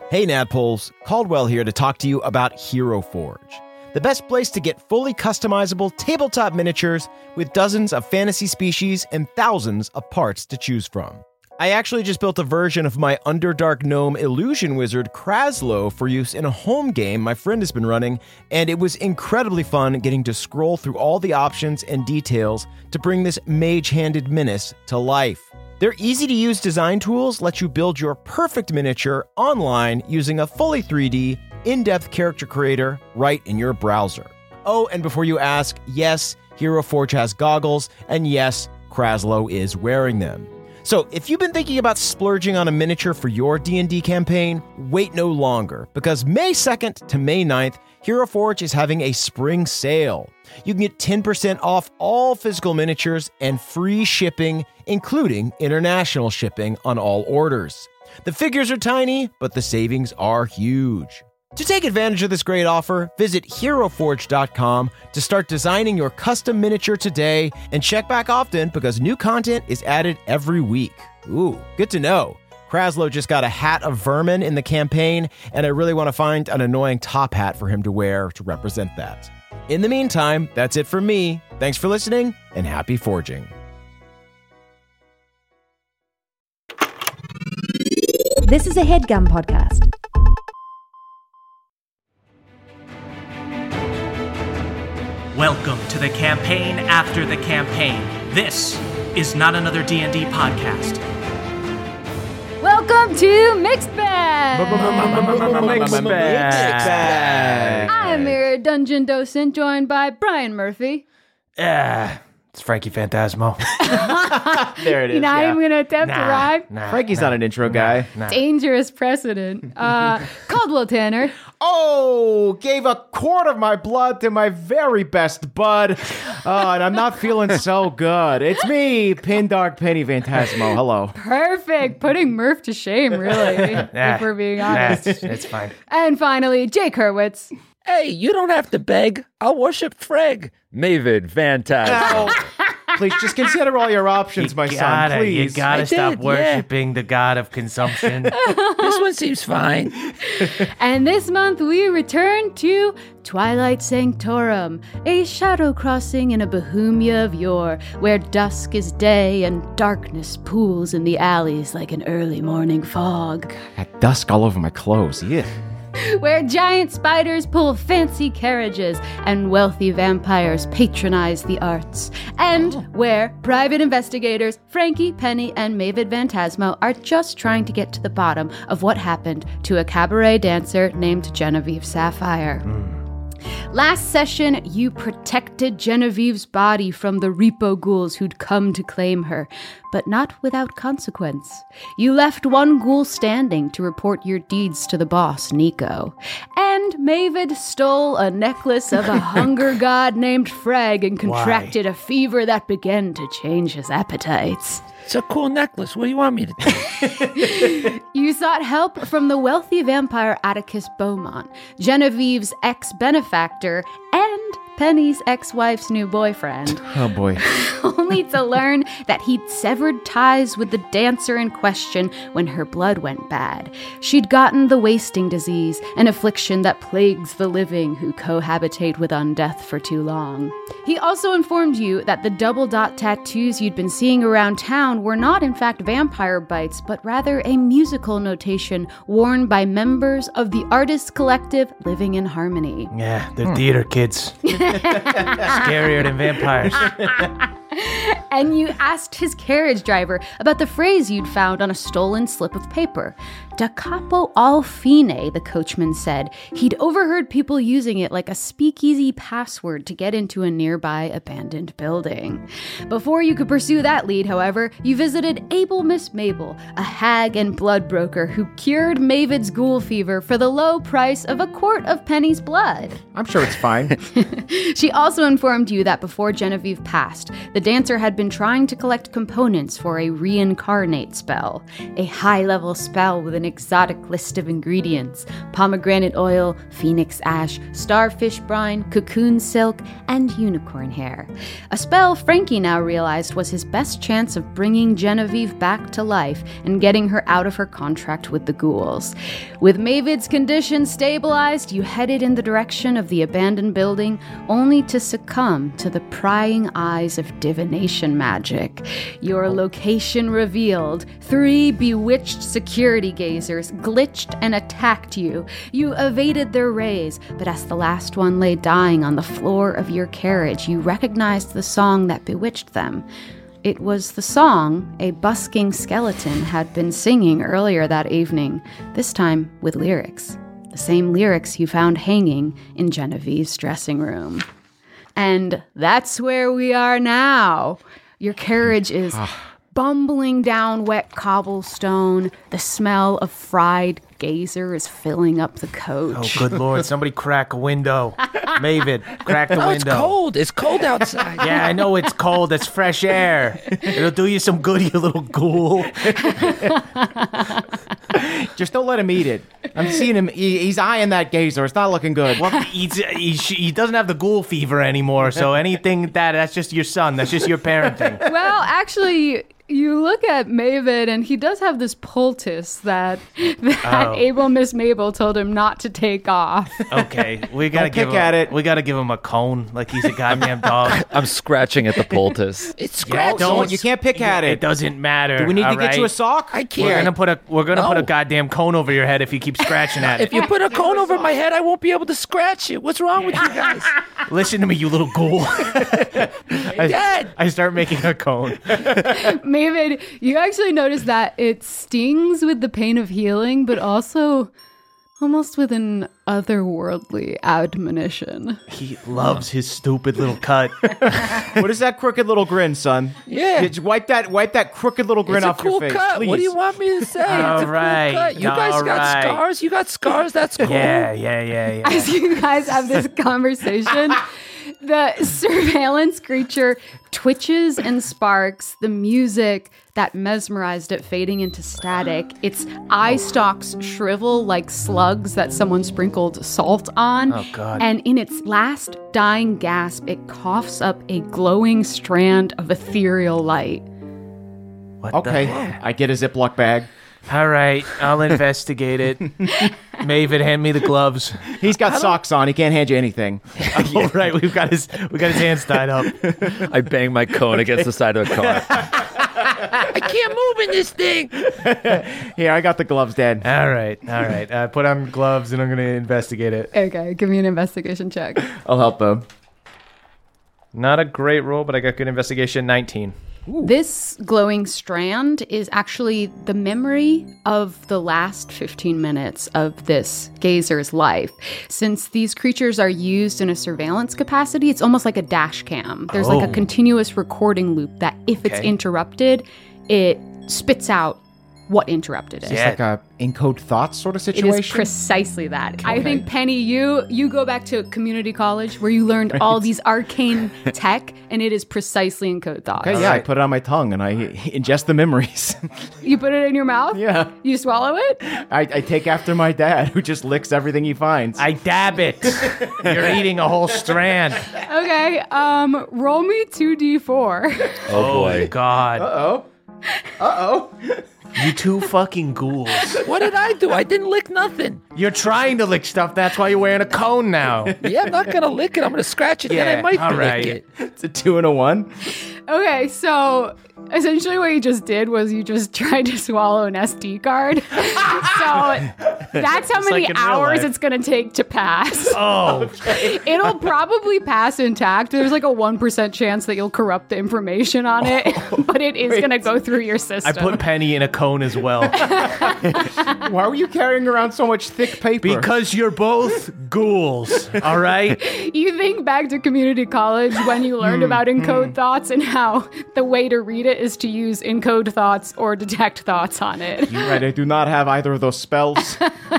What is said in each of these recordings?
Hey Nadpoles, Caldwell here to talk to you about Hero Forge, the best place to get fully customizable tabletop miniatures with dozens of fantasy species and thousands of parts to choose from. I actually just built a version of my Underdark Gnome illusion wizard Kraslow for use in a home game my friend has been running, and it was incredibly fun getting to scroll through all the options and details to bring this mage-handed menace to life. Their easy-to-use design tools let you build your perfect miniature online using a fully 3D, in-depth character creator right in your browser. Oh, and before you ask, yes, Hero Forge has goggles, and yes, Kraslow is wearing them. So if you've been thinking about splurging on a miniature for your D&D campaign, wait no longer, because May 2nd to May 9th, Hero Forge is having a spring sale. You can get 10% off all physical miniatures and free shipping, including international shipping on all orders. The figures are tiny, but the savings are huge. To take advantage of this great offer, visit HeroForge.com to start designing your custom miniature today and check back often because new content is added every week. Ooh, good to know. Kraslow just got a hat of vermin in the campaign, and I really want to find an annoying top hat for him to wear to represent that. In the meantime, that's it from me. Thanks for listening, and happy forging. This is a HeadGum podcast. Welcome to the campaign after the campaign. This is not another D&D podcast. Welcome to Mixed Bag! Mixed bag. I'm your dungeon docent, joined by Brian Murphy. It's Frankie Phantasmo. There it is. You're not even going to attempt to rhyme? Frankie's not an intro guy. Dangerous precedent. Caldwell Tanner. Oh, gave a quart of my blood to my very best bud, and I'm not feeling so good. It's me, Pindark Penny Phantasmo. Hello. Perfect. Putting Murph to shame, really, if we're being honest. It's fine. And finally, Jake Hurwitz. Hey, you don't have to beg. I'll worship Freg. Mavid, fantastic. Please, just consider all your options, my son, please. You gotta I stop did, worshiping the god of consumption. This one seems fine. And this month we return to Twilight Sanctorum, a shadow crossing in a Bohemia of yore, where dusk is day and darkness pools in the alleys like an early morning fog. Got dusk all over my clothes. Yeah. Where giant spiders pull fancy carriages and wealthy vampires patronize the arts, and where private investigators Frankie, Penny, and Mavid Phantasmo are just trying to get to the bottom of what happened to a cabaret dancer named Genevieve Sapphire. Last session, you protected Genevieve's body from the Repo ghouls who'd come to claim her, but not without consequence. You left one ghoul standing to report your deeds to the boss, Nico. And Mavid stole a necklace of a hunger god named Freg and contracted a fever that began to change his appetites. It's a cool necklace. What do you want me to do? You sought help from the wealthy vampire Atticus Beaumont, Genevieve's ex-benefactor, and Penny's ex-wife's new boyfriend. Oh, boy. Only to learn that he'd severed ties with the dancer in question when her blood went bad. She'd gotten the wasting disease, an affliction that plagues the living who cohabitate with undeath for too long. He also informed you that the double dot tattoos you'd been seeing around town were not in fact vampire bites, but rather a musical notation worn by members of the artist collective Living in Harmony. Yeah, they're theater kids. Scarier than vampires. And you asked his carriage driver about the phrase you'd found on a stolen slip of paper. Da capo al fine, the coachman said. He'd overheard people using it like a speakeasy password to get into a nearby abandoned building. Before you could pursue that lead, however, you visited Able Miss Mabel, a hag and blood broker who cured Mavid's ghoul fever for the low price of a quart of Penny's blood. I'm sure it's fine. She also informed you that before Genevieve passed, the dancer had been trying to collect components for a reincarnate spell, a high-level spell with an exotic list of ingredients: pomegranate oil, phoenix ash, starfish brine, cocoon silk, and unicorn hair. A spell Frankie now realized was his best chance of bringing Genevieve back to life and getting her out of her contract with the ghouls. With Mavid's condition stabilized, you headed in the direction of the abandoned building, only to succumb to the prying eyes of divination magic. Your location revealed. 3 bewitched security gazers glitched and attacked you. You evaded their rays, but as the last one lay dying on the floor of your carriage, you recognized the song that bewitched them. It was the song a busking skeleton had been singing earlier that evening, this time with lyrics. The same lyrics you found hanging in Genevieve's dressing room. And that's where we are now. Your carriage is bumbling down wet cobblestone. The smell of fried gazer is filling up the coach. Oh, good Lord. Somebody crack a window. Mavid, crack the window. It's cold. It's cold outside. Yeah, I know it's cold. It's fresh air. It'll do you some good, you little ghoul. Just don't let him eat it. I'm seeing him. He's eyeing that gazer. It's not looking good. Well, he doesn't have the ghoul fever anymore, so anything that's just your son. That's just your parenting. Well, actually, you look at Mavid, and he does have this poultice that able Miss Mabel told him not to take off. Okay, we gotta Don't pick at it. We gotta give him a cone like he's a goddamn dog. I'm scratching at the poultice. It's scratching. You can't pick at It it. doesn't matter. Do we need to all get you a right? sock? I We're can't. gonna put a No. goddamn cone over your head if you keep scratching at If it. you put a cone over my head, I won't be able to scratch it. What's wrong with you guys? Listen to me, you little ghoul. Dad! I start making a cone. Mavid, you actually notice that it stings with the pain of healing, but also almost with an otherworldly admonition. He loves his stupid little cut. What is that crooked little grin, son? Yeah. Just wipe that crooked little grin It's a off cool your face, cut. please. What do you want me to say? All It's a right. cool cut. You guys All got right. scars? You got scars? That's cool. Yeah. As you guys have this conversation, the surveillance creature twitches and sparks, the music that mesmerized it fading into static. Its eye stalks shrivel like slugs that someone sprinkled salt on. Oh, God. And in its last dying gasp, it coughs up a glowing strand of ethereal light. What Okay, the heck? I get a Ziploc bag. All right, I'll investigate it. Mavid, hand me the gloves. He's got socks on. He can't hand you anything. All right, we got his hands tied up. I bang my cone against the side of the car. I can't move in this thing. Here, I got the gloves, Dad. All right. Put on gloves, and I'm gonna investigate it. Okay, give me an investigation check. I'll help them. Not a great roll, but I got good investigation. 19. This glowing strand is actually the memory of the last 15 minutes of this gazer's life. Since these creatures are used in a surveillance capacity, it's almost like a dash cam. There's like a continuous recording loop that if it's Okay. interrupted, it spits out what interrupted it. It's like a encode thoughts sort of It situation. is precisely that. I think, Penny, you go back to community college where you learned all these arcane tech, and it is precisely encode thoughts. Okay, yeah, I put it on my tongue and I ingest the memories. You put it in your mouth? Yeah. You swallow it? I take after my dad, who just licks everything he finds. I dab it. You're eating a whole strand. Okay, roll me 2d4. Oh, boy. God. Uh-oh. You two fucking ghouls. What did I do? I didn't lick nothing. You're trying to lick stuff. That's why you're wearing a cone now. Yeah, I'm not going to lick it. I'm going to scratch it. Then I Yeah, might all lick right. it. It's a 2 and a 1. Okay, so essentially what you just did was you just tried to swallow an SD card. So that's how many like in real hours life. it's going to take to pass. Oh, It'll probably pass intact. There's like a 1% chance that you'll corrupt the information on it, but it is going to go through your I system. put Penny in a cone as well. Why were you carrying around so much thick paper? Because you're both ghouls, all right? You think back to community college when you learned about encode thoughts and how the way to read it is to use encode thoughts or detect thoughts on it. You're right, I do not have either of those spells.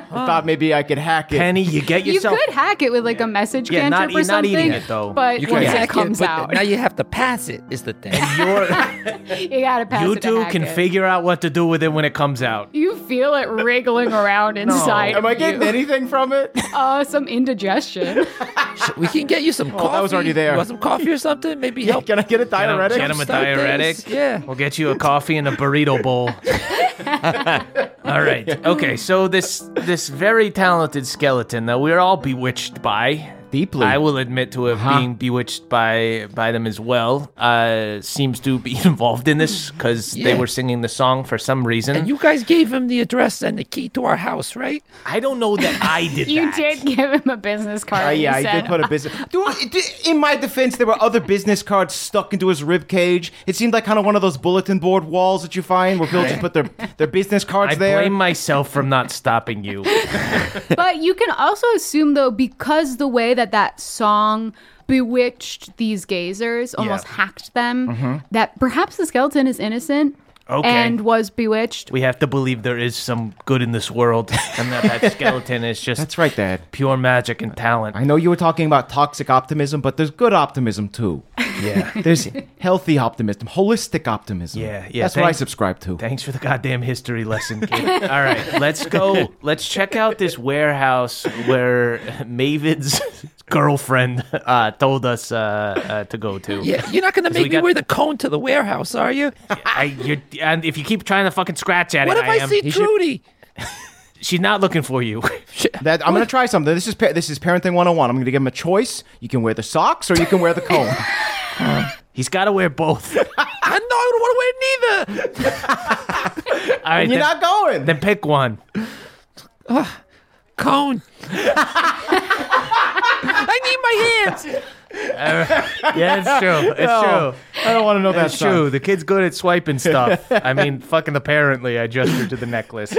I thought maybe I could hack it. Penny, you get You yourself. could hack it with like a message Yeah, cantrip or not something. eating it, though. But You once can it hack comes but out, now you have to pass it. Is the thing? you gotta pass You it to two hack can it. figure out what to do with it when it comes out. You feel it wriggling around inside. Am I getting you. anything from it? Some indigestion. We can get you some coffee. that was already there. You want some coffee or something? Maybe help. Can I get a diuretic? Get him a Start diuretic. things. Yeah. We'll get you a coffee and a burrito bowl. All right. Okay. So this very talented skeleton that we're all bewitched by. Deeply. I will admit to being bewitched by them as well. Seems to be involved in this because they Yeah. were singing the song for some reason. And you guys gave him the address and the key to our house, right? I don't know that I did You that. did give him a business card. Yeah, you I said, did put a business. In my defense, there were other business cards stuck into his rib cage. It seemed like kind of one of those bulletin board walls that you find where people just put their business cards I there. blame myself for not stopping you. But you can also assume, though, because the way that song bewitched these gazers, almost hacked them, that perhaps the skeleton is innocent Okay. and was bewitched. We have to believe there is some good in this world, and that skeleton is just That's right, Dad. pure magic and talent. I know you were talking about toxic optimism, but there's good optimism too. Yeah. There's healthy optimism, holistic optimism. Yeah. That's what I subscribe to. Thanks for the goddamn history lesson, kid. All right, let's go. Let's check out this warehouse where Mavid's girlfriend told us to go to. Yeah. You're not going to So we make me got- wear the cone to the warehouse, are you? And if you keep trying to fucking scratch at What it, if I am. see Trudy? She's not looking for you. That I'm gonna try something. This is parenting 101. I'm gonna give him a choice. You can wear the socks or you can wear the cone. He's got to wear both. I know I don't want to wear neither. All right, You're not going. Then pick one. Cone. I need my hands. Yeah, it's true. It's No, true. I don't want to know that. That's true. The kid's good at swiping stuff. I mean, fucking apparently, I gestured to the necklace.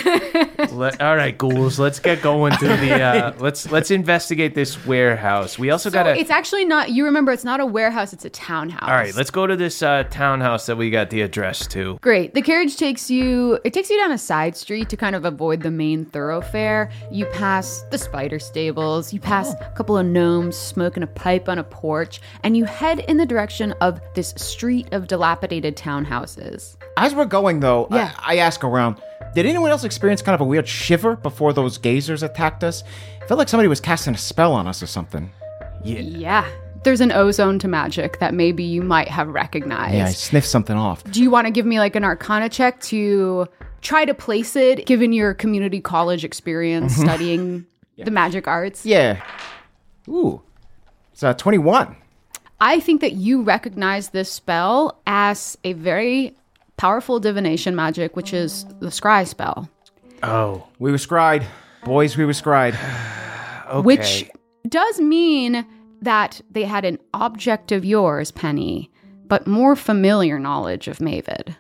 All right, ghouls, let's get going to the. Let's investigate this warehouse. We also So gotta. it's actually not, you remember, it's not a warehouse, it's a townhouse. All right, let's go to this townhouse that we got the address to. Great. The carriage takes you down a side street to kind of avoid the main thoroughfare. You pass the spider stables, you pass a couple of gnomes smoking a pipe on a porch, and you head in the direction of this street of dilapidated townhouses. As we're going, though, Yeah. I ask around, did anyone else experience kind of a weird shiver before those gazers attacked us? It felt like somebody was casting a spell on us or something. Yeah. There's an ozone to magic that maybe you might have recognized. Yeah, I sniffed something off. Do you want to give me like an arcana check to try to place it, given your community college experience studying the magic arts? Yeah. Ooh. It's 21. I think that you recognize this spell as a very powerful divination magic, which is the scry spell, Oh, We were scried. Boys, we were scried. okay. which does mean that they had an object of yours, Penny, but more familiar knowledge of Mavid.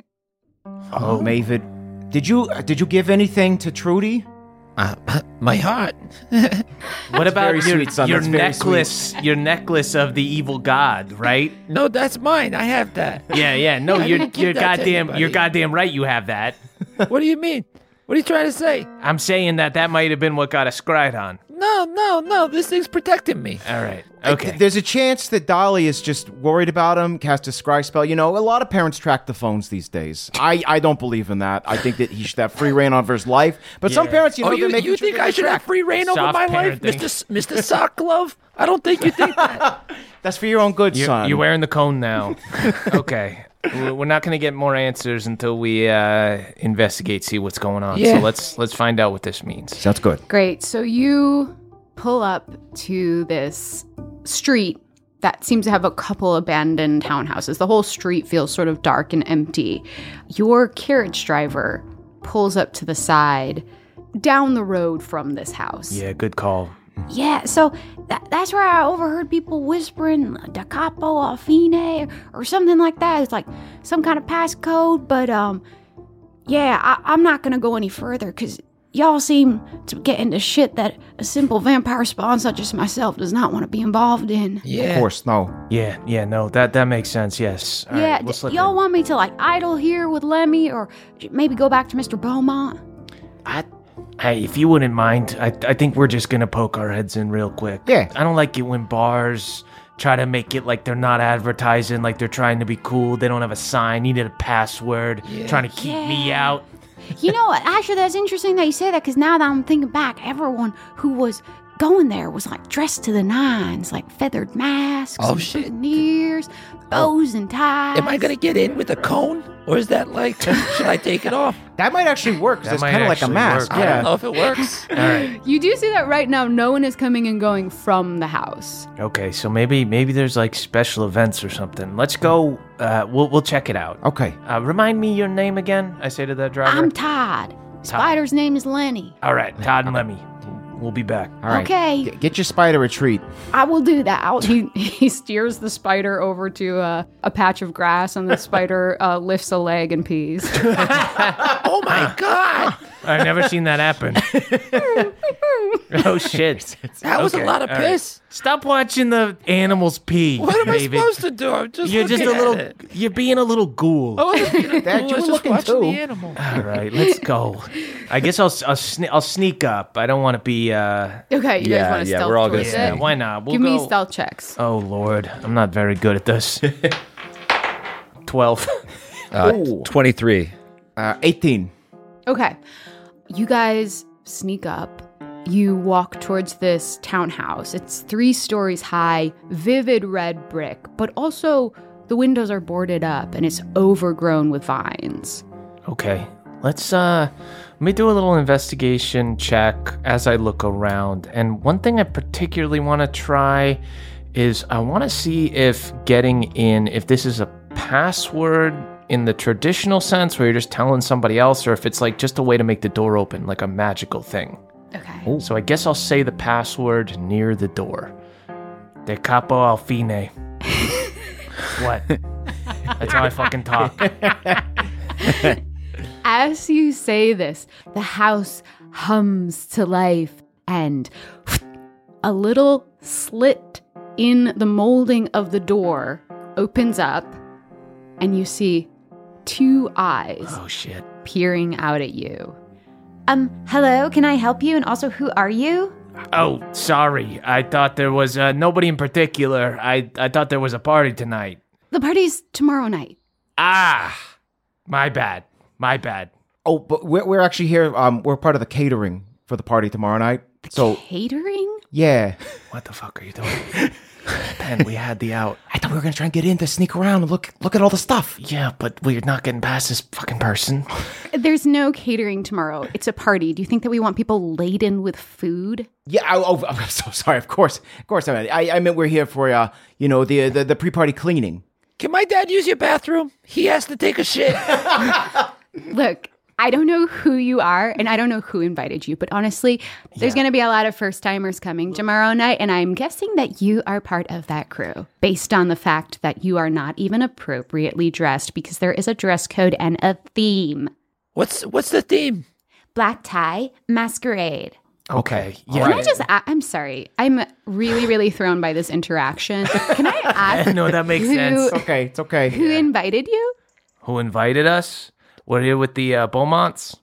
Oh, Mavid. Did you give anything to Trudy? My heart. What about very your, sweet, son. your That's very necklace? Your necklace of the evil god, right? No, that's mine. I have that. Yeah. No, I you're didn't give that to goddamn. anybody. You're goddamn right. You have that. What do you mean? What are you trying to say? I'm saying that might have been what got us scryed on. No. This thing's protecting me. All right. Okay. There's a chance that Dolly is just worried about him, cast a scry spell. You know, a lot of parents track the phones these days. I don't believe in that. I think that he should have free reign over his life. But some parents, you know, they're making you sure think that I they should track. have free reign over Soft my life, parenting. Mr. Sock Glove? I don't think you think that. That's for your own good, son. You're wearing the cone now. Okay. We're not going to get more answers until we investigate, see what's going on. Yeah. So let's find out what this means. Sounds good. Great. So you pull up to this street that seems to have a couple abandoned townhouses. The whole street feels sort of dark and empty. Your carriage driver pulls up to the side down the road from this house. Yeah, good call. Yeah, so that's where I overheard people whispering Da Capo al Fine or something like that. It's like some kind of passcode, but yeah, I'm not gonna go any further because y'all seem to get into shit that a simple vampire spawn such as myself does not want to be involved in. Yeah. Of course, no. Yeah, no, that makes sense. Yes. All yeah, right, we'll slip y'all in. want me to like idle here with Lemmy or maybe go back to Mr. Beaumont? Hey, if you wouldn't mind, I think we're just gonna poke our heads in real quick. Yeah. I don't like it when bars try to make it like they're not advertising, like they're trying to be cool. They don't have a sign, needed a password, trying to keep me out. You know what? Actually, that's interesting that you say that, because now that I'm thinking back, everyone who was going there was like dressed to the nines, like feathered masks, Oh, and shit. boutonnieres, bows and ties. Am I gonna get in with a cone, or is that like? Should I take it off? That might actually work, because That it's might kind of like a actually mask. work. I Yeah. don't know if it works. All right. You do see that right now. No one is coming and going from the house. Okay, so maybe there's like special events or something. Let's go. We'll check it out. Okay. Remind me your name again. I say to the driver. I'm Todd. Spider's name is Lenny. All right, Todd and Lemmy. We'll be back. All right. Okay. Get your spider a treat. I will do that. He steers the spider over to a patch of grass, and the spider lifts a leg and pees. Oh my god, I've never seen that happen. Oh shit! that was Okay, a lot of all right. piss. Stop watching the animals pee. What am David. I supposed to do? I'm just You're just a looking little. at it. You're being a little ghoul. I wasn't being a Dad, fool, you I was were just looking watching too. the animal. All right, let's go. I guess I'll sneak up. I don't want to be. Okay, you guys Yeah, want to yeah, stealth we're all gonna towards Yeah, it? why not? We'll Give go. me stealth checks. Oh Lord, I'm not very good at this. 12. 23. 18. Okay. You guys sneak up. You walk towards this townhouse. It's 3 stories high, vivid red brick, but also the windows are boarded up and it's overgrown with vines. Okay, let me do a little investigation check as I look around. And one thing I particularly want to try is I want to see if getting in, if this is a password in the traditional sense where you're just telling somebody else, or if it's like just a way to make the door open, like a magical thing. Okay. So I guess I'll say the password near the door. De capo al fine. What? That's how I fucking talk. As you say this, the house hums to life, and a little slit in the molding of the door opens up, and you see 2 eyes Oh shit. peering out at you. Hello, can I help you? And also, who are you? Oh, sorry. I thought there was nobody in particular. I thought there was a party tonight. The party's tomorrow night. Ah, my bad. My bad. Oh, but we're actually here. We're part of the catering for the party tomorrow night. So, Catering? yeah. What the fuck are you doing? Ben, we had the out. I thought we were going to try and get in to sneak around and look at all the stuff. Yeah, but we're not getting past this fucking person. There's no catering tomorrow. It's a party. Do you think that we want people laden with food? Yeah, I'm so sorry. Of course. I meant we're here for, the pre-party cleaning. Can my dad use your bathroom? He has to take a shit. Look, I don't know who you are, and I don't know who invited you, but honestly, there's going to be a lot of first-timers coming tomorrow night, and I'm guessing that you are part of that crew, based on the fact that you are not even appropriately dressed, because there is a dress code and a theme. What's the theme? Black tie, masquerade. Okay. Yeah. Can I just I'm sorry. I'm really, really thrown by this interaction. Can I ask No, that makes who, sense. Okay, it's okay. who invited you? Who invited us? We're here with the Beaumonts.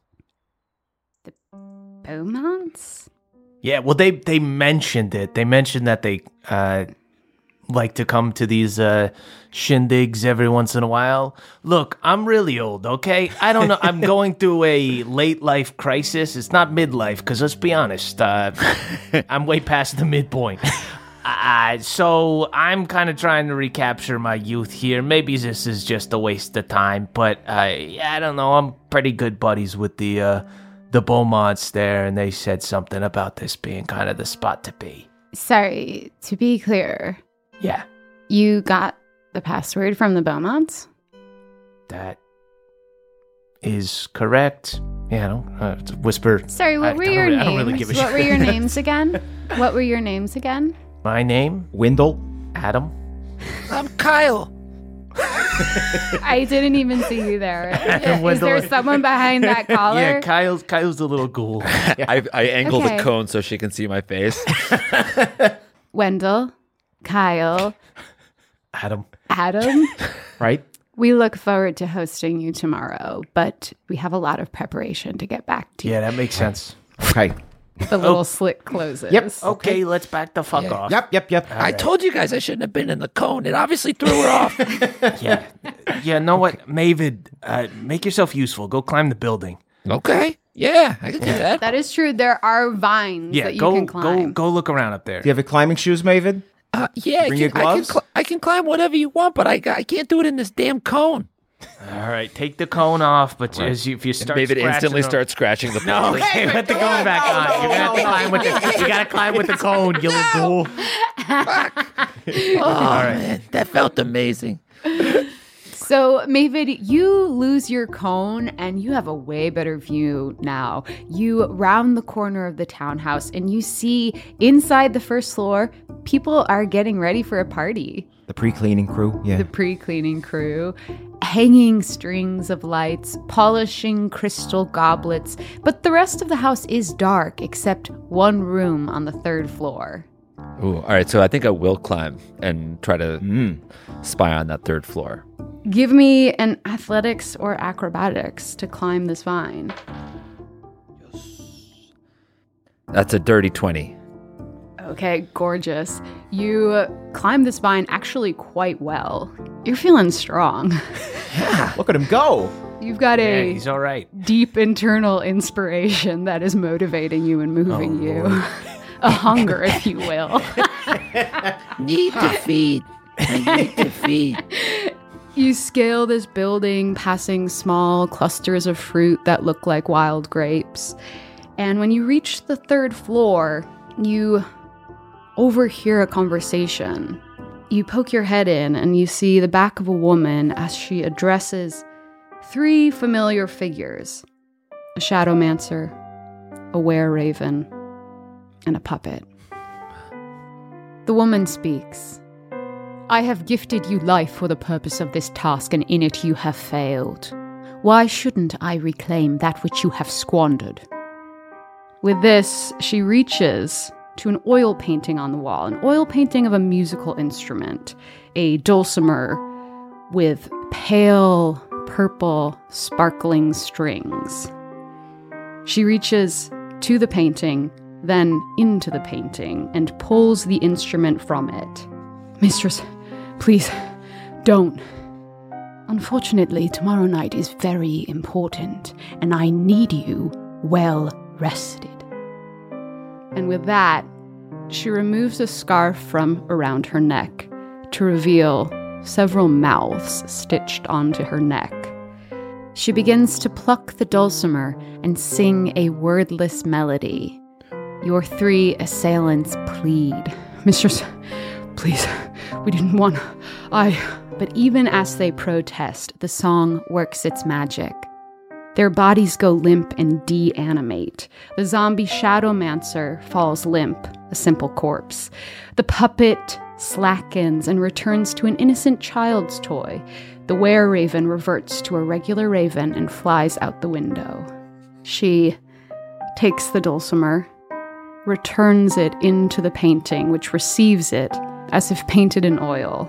Beaumonts? Yeah, well, they mentioned it. They mentioned that they like to come to these shindigs every once in a while. Look, I'm really old, okay? I don't know. I'm going through a late life crisis. It's not midlife, because let's be honest, I'm way past the midpoint. So I'm kind of trying to recapture my youth here. Maybe this is just a waste of time, but I don't know. I'm pretty good buddies with the Beaumonts there, and they said something about this being kind of the spot to be. Sorry, to be clear, Yeah, you got the password from the Beaumonts? that is correct. Yeah, I don't whisper. Sorry, what I were don't your really- I names? don't really give a What shit. were your names again? What were your names again? My name, Wendell? Adam. I'm Kyle. I didn't even see you there. Is Wendell. there someone behind that collar? Yeah, Kyle's a little ghoul. I angle Okay. the cone so she can see my face. Wendell, Kyle, Adam. Adam. Right? We look forward to hosting you tomorrow, but we have a lot of preparation to get back to. Yeah, that makes sense. Okay. The little slit closes. Yep. Okay, let's back the fuck off. Yep. I told you guys I shouldn't have been in the cone. It obviously threw her off. Yeah, know what? Mavid, make yourself useful. Go climb the building. Okay. Yeah, I can do that. That is true. There are vines Yeah, that you can climb. go look around up there. Do you have climbing shoes, Mavid? Yeah, Bring your gloves? I can climb whatever you want, but I can't do it in this damn cone. All right, take the cone off, but if you start David scratching instantly them- starts scratching the No, pole. okay, put the cone back on. You're gonna have to climb with the. You gotta climb with the cone, you little ghoul. Oh, man, that felt amazing. So, Mavid, you lose your cone and you have a way better view now. You round the corner of the townhouse and you see inside the first floor, people are getting ready for a party. The pre-cleaning crew, yeah. The pre-cleaning crew, hanging strings of lights, polishing crystal goblets, but the rest of the house is dark except one room on the third floor. Ooh, all right, so I think I will climb and try to spy on that third floor. Give me an athletics or acrobatics to climb this vine. That's a dirty 20. Okay, gorgeous. You climb this vine actually quite well. You're feeling strong. Look at him go. You've got Yeah, a he's all right. deep internal inspiration that is motivating you and moving you. A hunger, if you will. Need to feed. I need to feed. You scale this building, passing small clusters of fruit that look like wild grapes. And when you reach the third floor, you overhear a conversation. You poke your head in and you see the back of a woman as she addresses 3 familiar figures: a shadowmancer, a were-raven, and a puppet. The woman speaks. I have gifted you life for the purpose of this task, and in it you have failed. Why shouldn't I reclaim that which you have squandered? With this, she reaches to an oil painting on the wall, an oil painting of a musical instrument, a dulcimer with pale purple sparkling strings. She reaches to the painting, then into the painting, and pulls the instrument from it. Mistress, please, don't. Unfortunately, tomorrow night is very important, and I need you well rested. And with that, she removes a scarf from around her neck to reveal several mouths stitched onto her neck. She begins to pluck the dulcimer and sing a wordless melody. Your 3 assailants plead. Mistress, please, we didn't want... But even as they protest, the song works its magic. Their bodies go limp and de-animate. The zombie shadowmancer falls limp, a simple corpse. The puppet slackens and returns to an innocent child's toy. The were-raven reverts to a regular raven and flies out the window. She takes the dulcimer, returns it into the painting, which receives it as if painted in oil.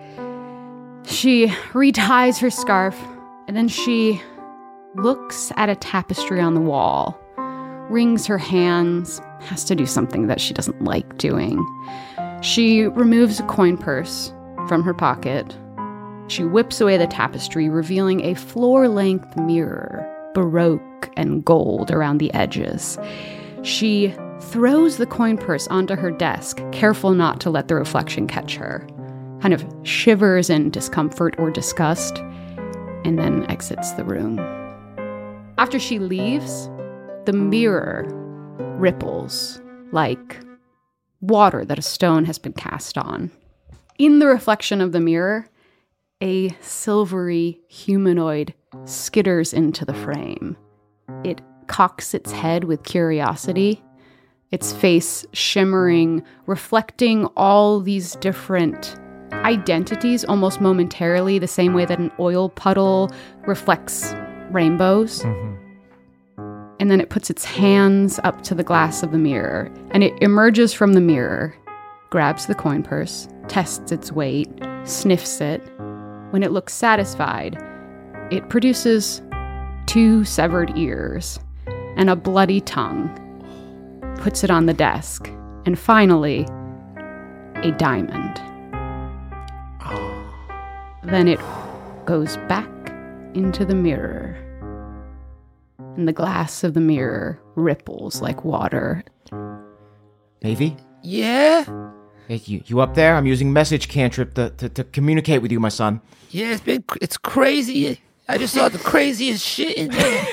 She reties her scarf, and then she looks at a tapestry on the wall, wrings her hands, has to do something that she doesn't like doing. She removes a coin purse from her pocket. She whips away the tapestry, revealing a floor-length mirror, baroque and gold around the edges. She throws the coin purse onto her desk, careful not to let the reflection catch her, kind of shivers in discomfort or disgust, and then exits the room. After she leaves, the mirror ripples like water that a stone has been cast on. In the reflection of the mirror, a silvery humanoid skitters into the frame. It cocks its head with curiosity, its face shimmering, reflecting all these different identities almost momentarily, the same way that an oil puddle reflects rainbows. And then it puts its hands up to the glass of the mirror, and it emerges from the mirror, grabs the coin purse, tests its weight, sniffs it. When it looks satisfied, it produces 2 severed ears and a bloody tongue puts it on the desk. And finally, a diamond. Then it goes back into the mirror. And the glass of the mirror ripples like water. Navy? Yeah? Hey, you up there? I'm using message cantrip to communicate with you, my son. Yeah, it's crazy. I just saw the craziest shit in there.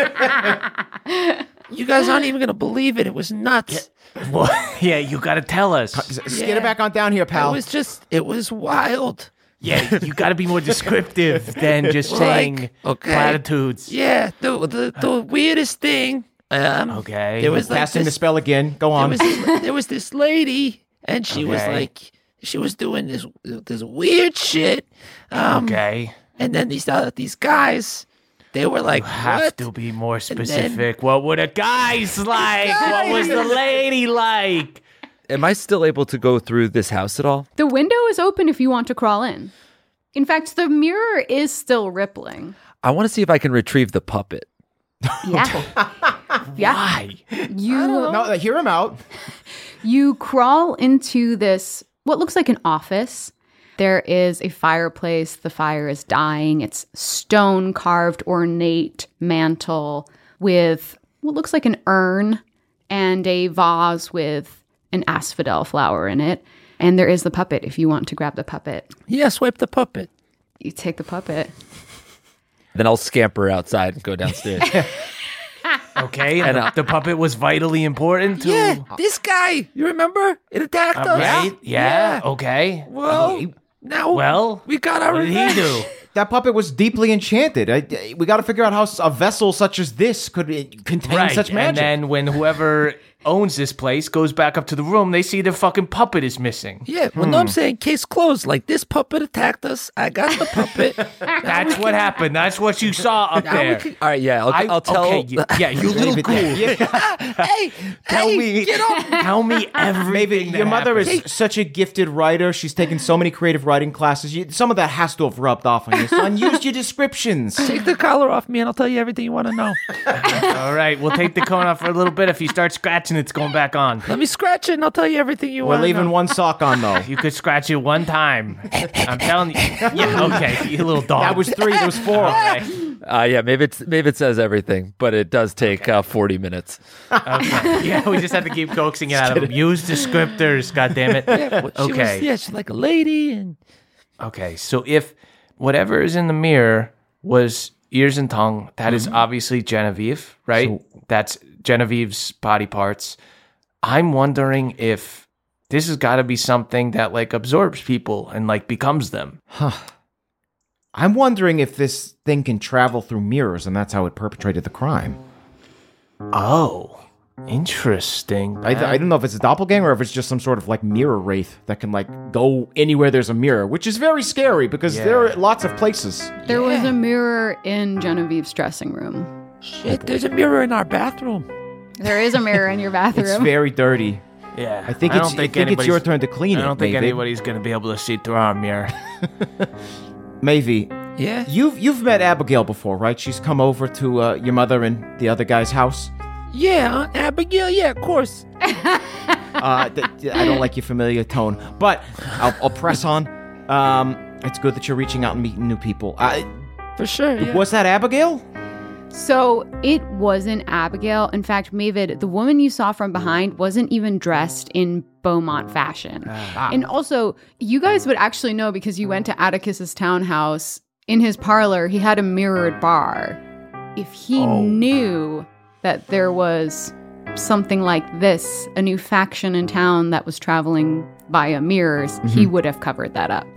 You guys aren't even gonna believe it. It was nuts. Well, yeah, you gotta tell us. Get it back on down here, pal. It was wild. Yeah, you gotta be more descriptive than just saying platitudes. Yeah, the weirdest thing. Okay. There was Casting the spell again. Go on. There was this lady, and she was doing this weird shit. Okay. And then these guys, they were like, You have what? to be more specific. What were the guys like? What was the lady like? Am I still able to go through this house at all? The window is open if you want to crawl in. In fact, the mirror is still rippling. I want to see if I can retrieve the puppet. Yeah. Yeah. Why? No, hear him out. You crawl into this, what looks like an office. There is a fireplace. The fire is dying. It's stone-carved, ornate mantle with what looks like an urn and a vase with an asphodel flower in it. And there is the puppet if you want to grab the puppet. Yeah, swipe the puppet. You take the puppet. Then I'll scamper outside and go downstairs. Okay, and the puppet was vitally important to... Yeah, this guy. You remember? It attacked us. Right? Yeah. Okay. Well, now we got our What did he revenge. do? That puppet was deeply enchanted. We got to figure out how a vessel such as this could contain such magic. And then when whoever owns this place goes back up to the room, they see the fucking puppet is missing. Yeah, well, no, I'm saying case closed. Like, this puppet attacked us. I got the puppet. That's what happened. That's what you saw up there. All right, yeah, I'll tell. Okay, you little cool. Hey, Tell me, get off. tell me everything. Maybe that your mother happened. is such a gifted writer. She's taken so many creative writing classes. Some of that has to have rubbed off on you, son. Use your descriptions. Take the collar off me, and I'll tell you everything you want to know. All right, we'll take the cone off for a little bit. If you start scratching, it's going back on. Let me scratch it, and I'll tell you everything you want We're to know. leaving one sock on, though. You could scratch it one time. I'm telling you. Yeah, okay, you little dog. That was 3. There was 4. Okay. Yeah, maybe it says everything, but it does take 40 minutes. Okay. Yeah, we just have to keep coaxing it out of him. Use descriptors, goddammit. Okay. She's like a lady, and Okay, so if whatever is in the mirror was ears and tongue, that is obviously Genevieve, right? That's Genevieve's body parts. I'm wondering if this has got to be something that like absorbs people and like becomes them. I'm wondering if this thing can travel through mirrors, and that's how it perpetrated the crime. Oh, interesting. I don't know if it's a doppelganger or if it's just some sort of like mirror wraith that can like go anywhere there's a mirror, which is very scary because there are lots of places. There was a mirror in Genevieve's dressing room. shit, there's a mirror in our bathroom. There is a mirror in your bathroom. It's very dirty. Yeah, I think it's your turn to clean it. I don't think Maeve. anybody's gonna be able to see through our mirror. Maeve, Yeah? you've met Abigail before, right? She's come over to your mother and the other guy's house. Yeah, Abigail, yeah, of course. I don't like your familiar tone, but I'll press on. It's good that you're reaching out and meeting new people. For sure, yeah. Was that Abigail? So it wasn't Abigail. In fact, Mavid, the woman you saw from behind, wasn't even dressed in Beaumont fashion. And also, you guys would actually know because you went to Atticus's townhouse. In his parlor, he had a mirrored bar. If he knew that there was something like this, a new faction in town that was traveling via mirrors, he would have covered that up.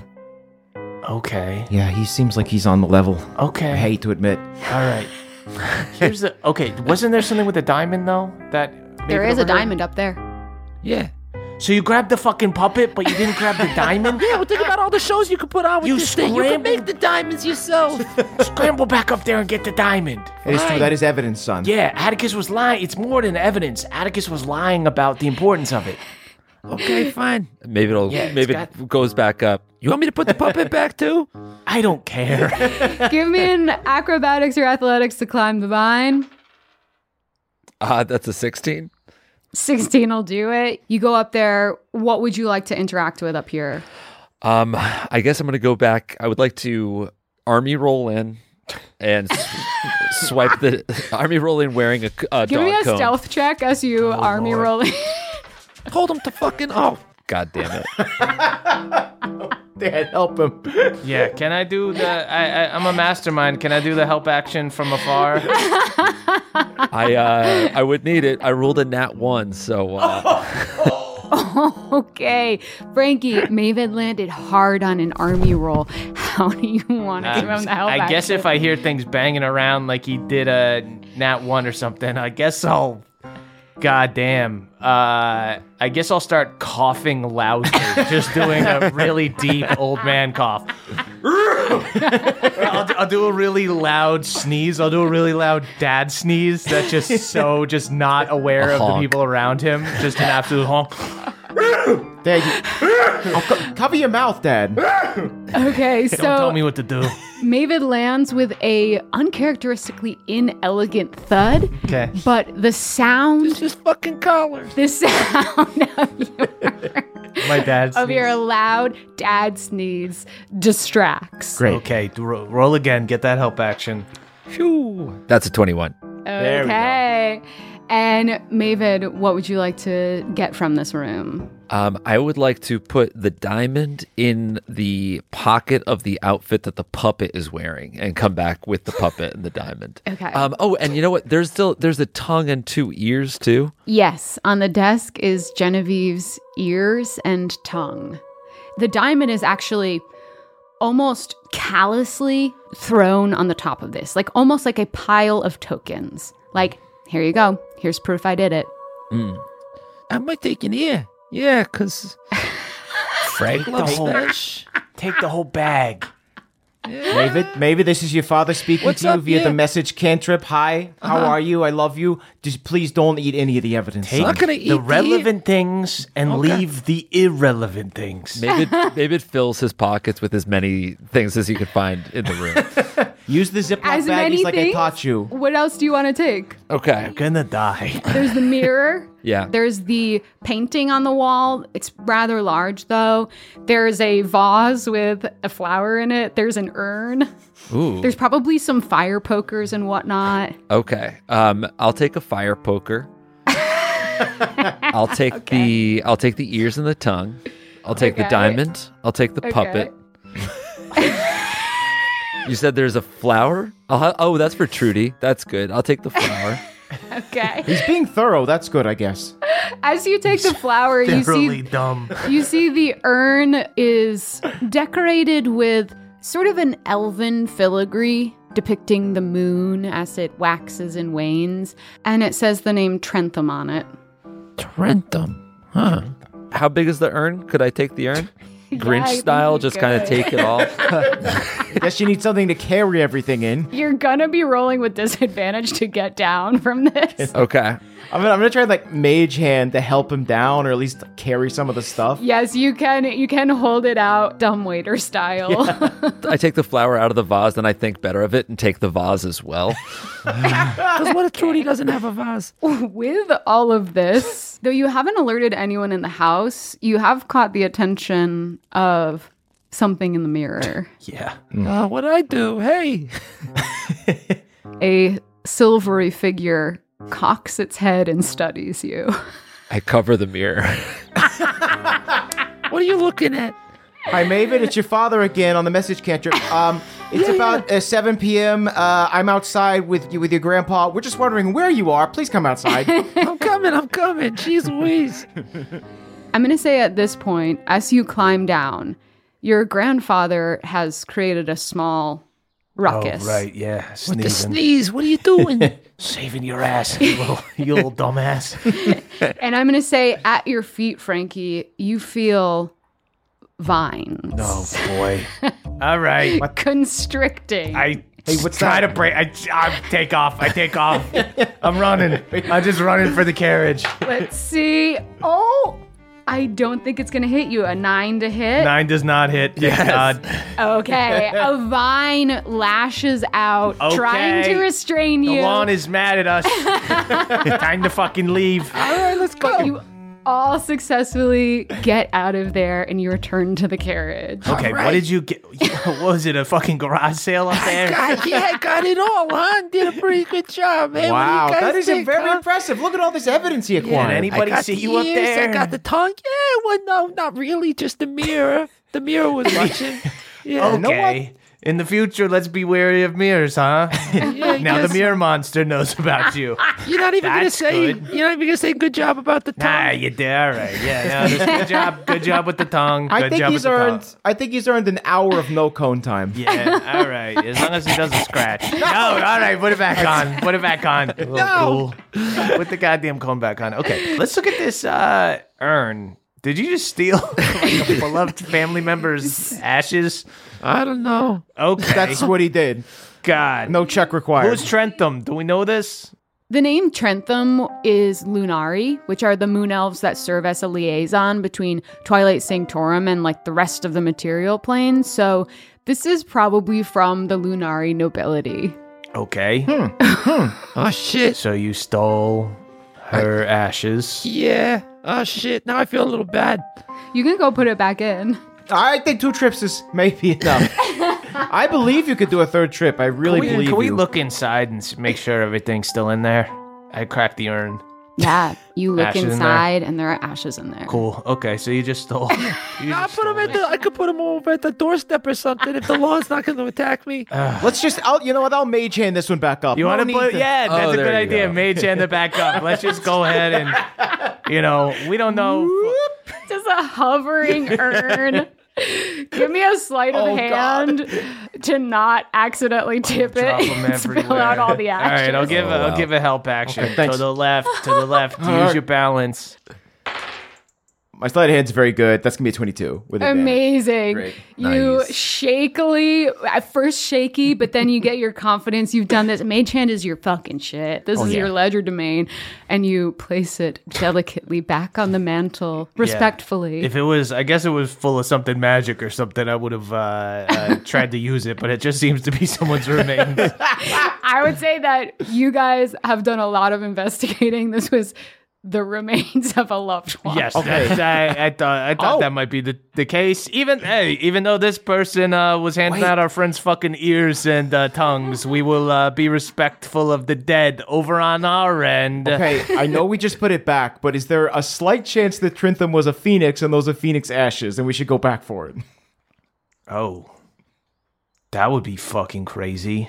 Okay. Yeah, he seems like he's on the level. Okay. I hate to admit. All right. Here's the okay. Wasn't there something with a diamond though? That There is a overheard? diamond up there. Yeah. So you grabbed the fucking puppet, but you didn't grab the diamond? Yeah, well, think about all the shows you could put on with You this thing. You can scrambled- make the diamonds yourself. Scramble back up there and get the diamond. It is true. Right. That is evidence, son. Yeah, Atticus was lying. It's more than evidence. Atticus was lying about the importance of it. Okay, fine. Maybe it's it goes back up. You want me to put the puppet back too? I don't care. Give me an acrobatics or athletics to climb the vine. That's a 16. 16 will do it. You go up there. What would you like to interact with up here? I guess I'm going to go back. I would like to army roll in and swipe the army roll in wearing a Give dog me a cone. stealth check as you army Lord. roll in. Hold him to fucking. Oh, God damn it. Dad, help him. Yeah, can I do the... I'm a mastermind. Can I do the help action from afar? I would need it. I rolled a nat 1, so. Okay. Frankie, Maven landed hard on an army roll. How do you want to give him the help I guess action? if I hear things banging around like he did a nat 1 or something, I guess I'll... God damn. I guess I'll start coughing loudly, just doing a really deep old man cough. I'll do a really loud sneeze. I'll do a really loud dad sneeze that's just not aware of the honk. people around him. Just an absolute honk. Dad, cover your mouth, Dad. Okay, Don't tell so me what to do. Maven lands with a uncharacteristically inelegant thud, Okay. but the sound, Just fucking collar. the sound My dad's of your loud dad sneeze distracts. Great. Okay, roll again. Get that help action. Phew. That's a 21. There we go. Okay. And Maven, what would you like to get from this room? I would like to put the diamond in the pocket of the outfit that the puppet is wearing and come back with the puppet and the diamond. Okay. Oh, and you know what? There's a tongue and 2 ears too. Yes, on the desk is Genevieve's ears and tongue. The diamond is actually almost callously thrown on the top of this, like almost like a pile of tokens. Like, here you go. Here's proof I did it. I might take an ear. Yeah, because Frank loves fish. Take the whole bag. Maybe this is your father speaking What's to you up, via yeah? the message cantrip. Hi, how are you? I love you. Just please don't eat any of the evidence. Take not gonna eat the the- relevant things and leave the irrelevant things. Maybe it fills his pockets with as many things as he could find in the room. Use the Ziploc As baggies many like things? I taught you. What else do you want to take? Okay. Gonna die. There's the mirror. Yeah. There's the painting on the wall. It's rather large, though. There's a vase with a flower in it. There's an urn. Ooh. There's probably some fire pokers and whatnot. Okay. I'll take a fire poker. I'll take the ears and the tongue. I'll take the Okay. diamond. I'll take the puppet. You said there's a flower? Oh, that's for Trudy. That's good. I'll take the flower. Okay. He's being thorough. That's good, I guess. As you take the flower, you Thoroughly see dumb. you see the urn is decorated with sort of an elven filigree depicting the moon as it waxes and wanes, and it says the name Trentham on it. Trentham. Huh. How big is the urn? Could I take the urn? Grinch I think style, you just kind of could. take it off. I guess you need something to carry everything in. You're gonna be rolling with disadvantage to get down from this. Okay. I'm gonna try like mage hand to help him down, or at least carry some of the stuff. Yes, you can hold it out dumbwaiter style. I take the flower out of the vase, then I think better of it and take the vase as well. Because what if Trudy doesn't have a vase? With all of this, though you haven't alerted anyone in the house, you have caught the attention of something in the mirror. Yeah. What'd I do? Hey. A silvery figure cocks its head and studies you. I cover the mirror. What are you looking at? Hi, Maven. It's your father again on the message cantrip. It's about 7 p.m. I'm outside with your grandpa. We're just wondering where you are. Please come outside. I'm coming. Jeez Louise. I'm going to say at this point, as you climb down, your grandfather has created a small ruckus. Oh, right, yeah. With the Sneezing. sneeze, what are you doing? Saving your ass, you little dumbass. And I'm going to say at your feet, Frankie, you feel vines. Oh, boy. All right. Constricting. Hey, what's try that? to break. I take off. I'm running. I'm just running for the carriage. Let's see. Oh, I don't think it's going to hit you. A 9 to hit. 9 does not hit. Thank God. Okay. A vine lashes out, trying to restrain you. The lawn is mad at us. Time to fucking leave. All right, let's go. But you all successfully get out of there and you return to the carriage. Okay, what did you get? What was it, a fucking garage sale up there? I got it all, huh? Did a pretty good job, man. Wow, what do you guys that is think, very huh? impressive. Look at all this evidence he acquired. Did anybody I got see the you up ears, there? I got the tongue. Yeah, well, no, not really. Just the mirror. The mirror was watching. Yeah. Okay. In the future, let's be wary of mirrors, huh? Yeah, Now the mirror monster knows about you. You're not even gonna That's say. good. You're not even gonna say good job about the tongue. Nah, you did. All right. Yeah, no, good job. Good job with the tongue. Good I think job he's with the earned. tongue. I think he's earned an hour of no cone time. Yeah, all right. As long as he doesn't scratch. No, all right. Put it back on. Put it back on. No. Put the goddamn cone back on. Okay, let's look at this urn. Did you just steal like a beloved family member's ashes? I don't know. Okay. That's what he did. God. No check required. Who's Trentham? Do we know this? The name Trentham is Lunari, which are the moon elves that serve as a liaison between Twilight Sanctorum and like the rest of the material plane. So this is probably from the Lunari nobility. Okay. Oh shit. So you stole her ashes. Yeah. Oh shit. Now I feel a little bad. You can go put it back in. I think 2 trips is maybe enough. I believe you could do a 3rd trip. I really believe Can we you. look inside and make sure everything's still in there? I cracked the urn. Yeah, you look Ashes in there? inside and there are ashes in there. Cool. Okay, so you just stole. I put him at the. I could put him over at the doorstep or something if the lawn's not going to attack me. Let's just. You know what? I'll mage hand this one back up. You want to put? Yeah, that's Oh, a there good you idea. go. Mage hand it back up. Let's just go ahead and, we don't know. Just a hovering urn. Give me a sleight of hand to not accidentally tip Drop it them and everywhere. spill out all the All ashes. right, I'll give a help action. Okay, thanks. To the left. Use your balance. My sleight of hand's very good. That's gonna be a 22 with advantage. Amazing. Great. You Nice. shakily, at first shaky, but then you get your confidence. You've done this. Mage hand is your fucking shit. This is yeah. your ledger domain. And you place it delicately back on the mantle, respectfully. If it was, I guess it was full of something magic or something, I would have tried to use it, but it just seems to be someone's remains. I would say that you guys have done a lot of investigating. This was the remains of a loved one. Yes, I thought that might be the case. Even though this person was handing out our friends' fucking ears and tongues, we will be respectful of the dead over on our end. Okay, I know we just put it back, but is there a slight chance that Trentham was a phoenix and those are phoenix ashes, and we should go back for it? Oh, that would be fucking crazy.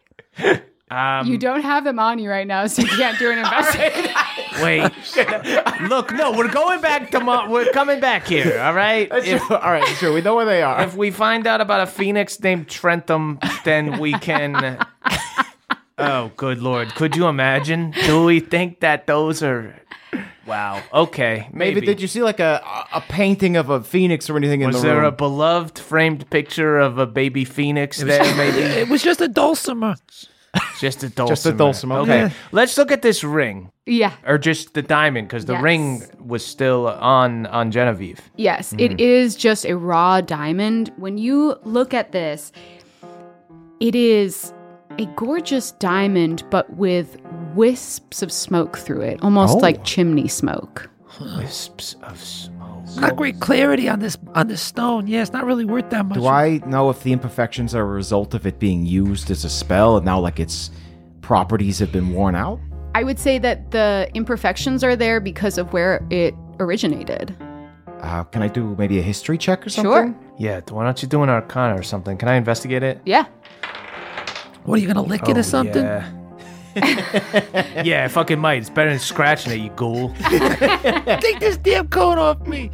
You don't have them on you right now, so you can't do an investigation. Wait, look, no, we're going back tomorrow. We're coming back here, all right? All right, sure, we know where they are. If we find out about a phoenix named Trentham, then we can. Oh, good lord! Could you imagine? Do we think that those are? Wow. Okay. Maybe. Did you see like a painting of a phoenix or anything in Was the room? there a beloved framed picture of a baby phoenix there? Maybe It was just a dulcimer. just a dulcimer. Just a dulcimer, Okay. okay. Let's look at this ring, Yeah. or just the diamond, because the Yes. ring was still on Genevieve. Yes, it is just a raw diamond. When you look at this, it is a gorgeous diamond, but with wisps of smoke through it, almost like chimney smoke. Wisps of smoke. Not great clarity on this stone. Yeah, it's not really worth that much. Do I know if the imperfections are a result of it being used as a spell and now like its properties have been worn out? I would say that the imperfections are there because of where it originated. Can I do maybe a history check or something? Sure. Yeah. Why don't you do an arcana or something? Can I investigate it? Yeah. What are you gonna lick it or something? Yeah. Yeah, I fucking might. It's better than scratching it, you ghoul. Take this damn coat off me.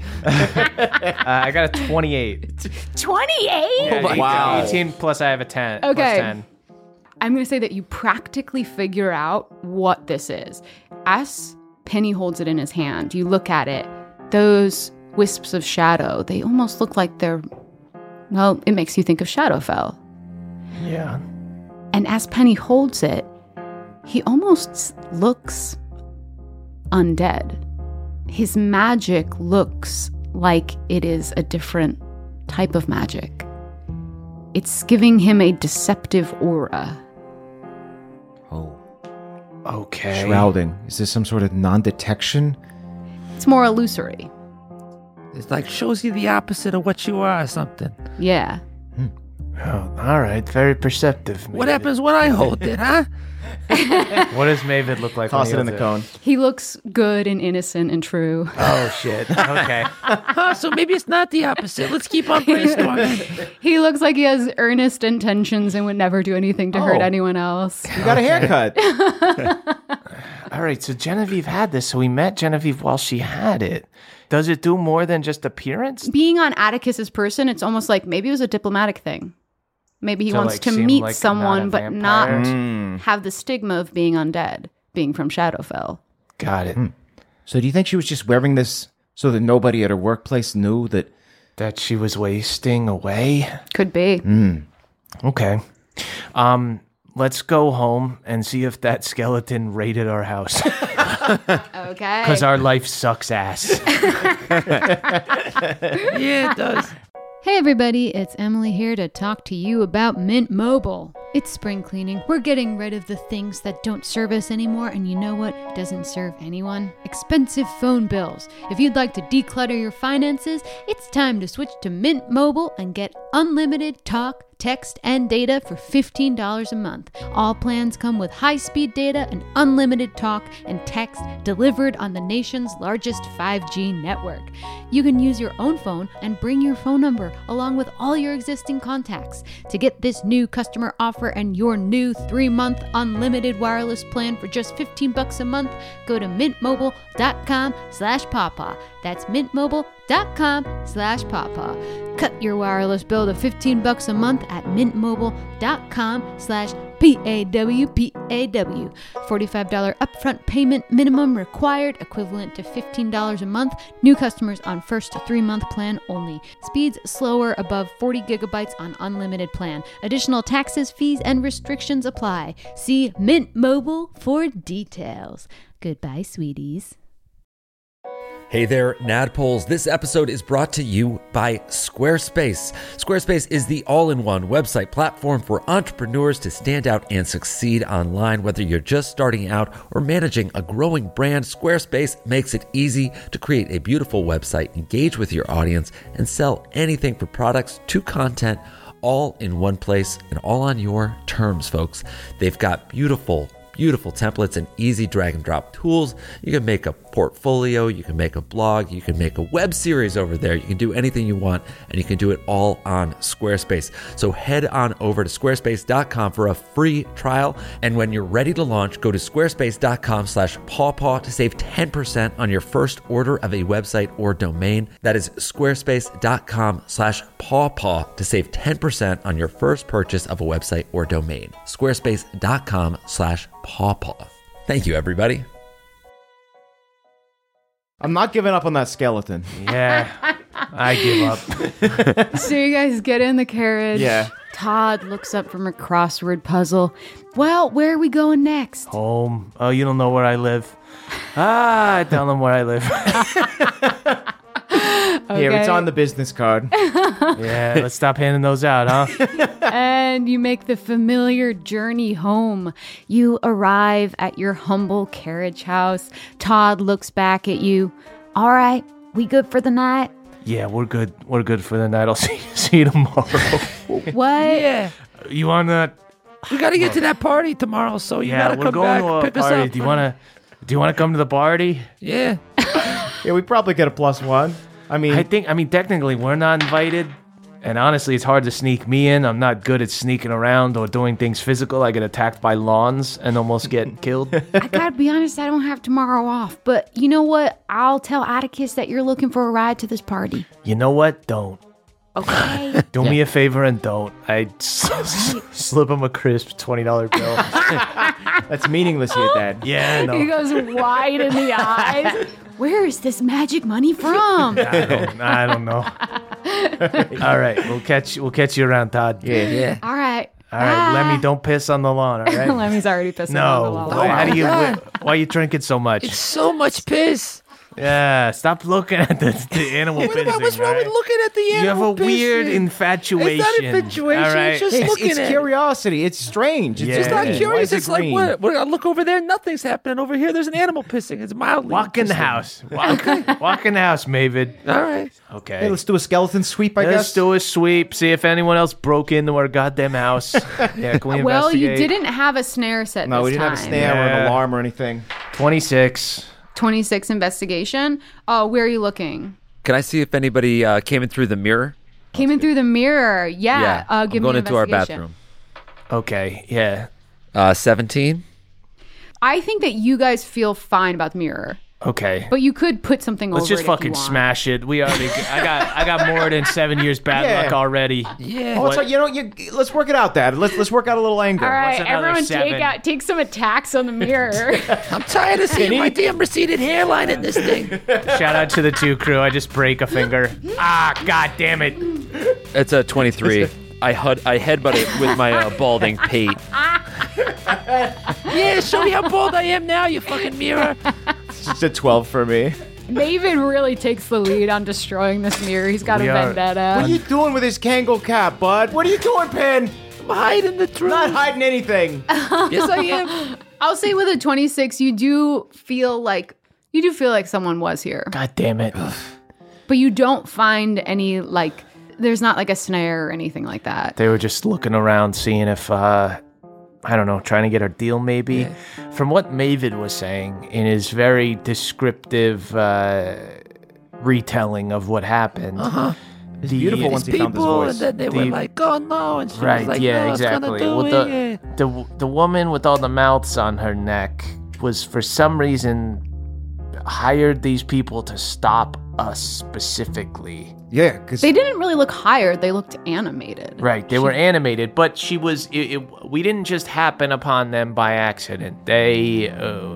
I got a 28. 28? Yeah, wow. 18 plus I have a 10. Okay. Plus 10. I'm going to say that you practically figure out what this is. As Penny holds it in his hand, you look at it. Those wisps of shadow, they almost look like they're, well, it makes you think of Shadowfell. Yeah. And as Penny holds it, he almost looks undead. his magic looks like it is a different type of magic. It's giving him a deceptive aura. Oh. Okay. Shrouding. Is this some sort of non-detection? It's more illusory. It's like shows you the opposite of what you are or something. Yeah. Oh, all right. Very perceptive. What Mavid. happens when I hold it, huh? What does Mavid look like? Toss when it in he the holds cone. He looks good and innocent and true. Oh, shit. Okay. So maybe it's not the opposite. Let's keep on brainstorming. He looks like he has earnest intentions and would never do anything to hurt Oh. anyone else. You got a haircut. All right. So Genevieve had this. So we met Genevieve while she had it. Does it do more than just appearance? Being on Atticus's person, it's almost like maybe it was a diplomatic thing. Maybe he To, wants like, to seem meet like someone, not a but not vampire? have the stigma of being undead, being from Shadowfell. Got it. So do you think she was just wearing this so that nobody at her workplace knew that? That she was wasting away. Could be. Okay. Let's go home and see if that skeleton raided our house. Okay. Because our life sucks ass. Yeah, it does. Hey everybody, it's Emily here to talk to you about Mint Mobile. It's spring cleaning. We're getting rid of the things that don't serve us anymore, and you know what doesn't serve anyone? Expensive phone bills. If you'd like to declutter your finances, it's time to switch to Mint Mobile and get unlimited talk, text, and data for $15 a month. All plans come with high-speed data and unlimited talk and text delivered on the nation's largest 5G network. You can use your own phone and bring your phone number along with all your existing contacts. To get this new customer offer and your new 3-month unlimited wireless plan for just $15 a month, go to mintmobile.com/pawpaw. That's mintmobile.com/pawpaw. Cut your wireless bill to $15 a month at mintmobile.com/PAWPAW. $45 upfront payment minimum required, equivalent to $15 a month. New customers on first 3-month plan only. Speeds slower above 40 gigabytes on unlimited plan. Additional taxes, fees, and restrictions apply. See Mint Mobile for details. Goodbye, sweeties. Hey there, Nadpoles. This episode is brought to you by Squarespace. Squarespace is the all-in-one website platform for entrepreneurs to stand out and succeed online. Whether you're just starting out or managing a growing brand, Squarespace makes it easy to create a beautiful website, engage with your audience, and sell anything from products to content all in one place and all on your terms, folks. They've got beautiful templates and easy drag and drop tools. You can make a portfolio, you can make a blog, you can make a web series over there. You can do anything you want, and you can do it all on Squarespace. So head on over to squarespace.com for a free trial. And when you're ready to launch, go to squarespace.com/pawpaw to save 10% on your first order of a website or domain. That is squarespace.com/pawpaw to save 10% on your first purchase of a website or domain. Squarespace.com/pawpaw. Thank you, everybody. I'm not giving up on that skeleton. Yeah. I give up. So you guys get in the carriage. Yeah. Todd looks up from her crossword puzzle. Well, where are we going next? Home. Oh, you don't know where I live. I tell them where I live. Here, it's on the business card. Yeah, let's stop handing those out, huh? And you make the familiar journey home. You arrive at your humble carriage house. Todd looks back at you. All right, we good for the night? Yeah, we're good. We're good for the night. I'll see you tomorrow. What? Yeah, You on that? we got to get to that party tomorrow, so you Yeah, got to we're come going back, to a pick us party. up. Do you want to come to the party? Yeah. Yeah, we probably get a +1. I mean, I mean, technically, we're not invited. And honestly, it's hard to sneak me in. I'm not good at sneaking around or doing things physical. I get attacked by lawns and almost get killed. I gotta be honest, I don't have tomorrow off. But you know what? I'll tell Atticus that you're looking for a ride to this party. You know what? Don't. Okay. Do me a favor and don't. I slip him a crisp $20 bill. that's meaningless here, Dad. Yeah, He no. goes wide in the eyes. Where is this magic money from? I don't know. All right, we'll catch you around, Todd. Yeah. All right. All right, Lemmy, don't piss on the lawn, all right? Lemmy's already pissing on the No. wall. Why are you drinking so much? It's so much piss. Yeah, stop looking at the animal pissing. What's wrong with looking at the You have animal a weird pissing? infatuation. It's not infatuation. All right? It's just It's looking at curiosity. It's strange. It's Yeah. It's not Why is curious. it It's like, green? what? I look over there, nothing's happening. Over here, there's an animal pissing. It's mildly Walk in the interesting. house. Walk in the house, Mavid. All right. Okay. Hey, let's do a skeleton sweep, I Let's guess. do a sweep. See if anyone else broke into our goddamn house. Yeah, can we Well, you investigate? didn't have a snare set No, this we didn't have a time. snare or an Yeah. alarm or anything. 26. 26 investigation. Where are you looking? Can I see if anybody came in through the mirror? Came in through the mirror. Yeah. I'm Give going me an into our investigation. bathroom. Okay, yeah. 17. I think that you guys feel fine about the mirror, Okay. but you could put something Let's over just it if you fucking want. smash it. We already. I got more than 7 years bad Yeah. luck already. Yeah. Oh, so let's work it out, Dad. Let's work out a little anger. All right, What's another everyone 7? take some attacks on the mirror. I'm tired of seeing my damn receded hairline in this thing. Shout out to the 2 crew. I just break a finger. God damn it. It's a 23. I headbutt it with my balding pate. Yeah, show me how bald I am now, you fucking mirror. It's just a 12 for me. Maven really takes the lead on destroying this mirror. He's got We a are- vendetta. What are you doing with this Kangol cap, bud? What are you doing, Pin? I'm hiding the truth. Not hiding anything. Yes, I am. I'll say with a 26, you do feel like someone was here, God damn it. but you don't find any there's not like a snare or anything like that. They were just looking around, seeing if, I don't know, trying to get a deal maybe. Yeah. From what Mavid was saying in his very descriptive retelling of what happened. It's beautiful once he found his People, voice. and then they were The- like, oh no. And she Right, was like, yeah, no, it's exactly. gonna do it. Well, the woman with all the mouths on her neck was, for some reason, hired these people to stop us specifically. Yeah, because They didn't really look hired; they looked animated. Right, they were animated, but she was. We didn't just happen upon them by accident. They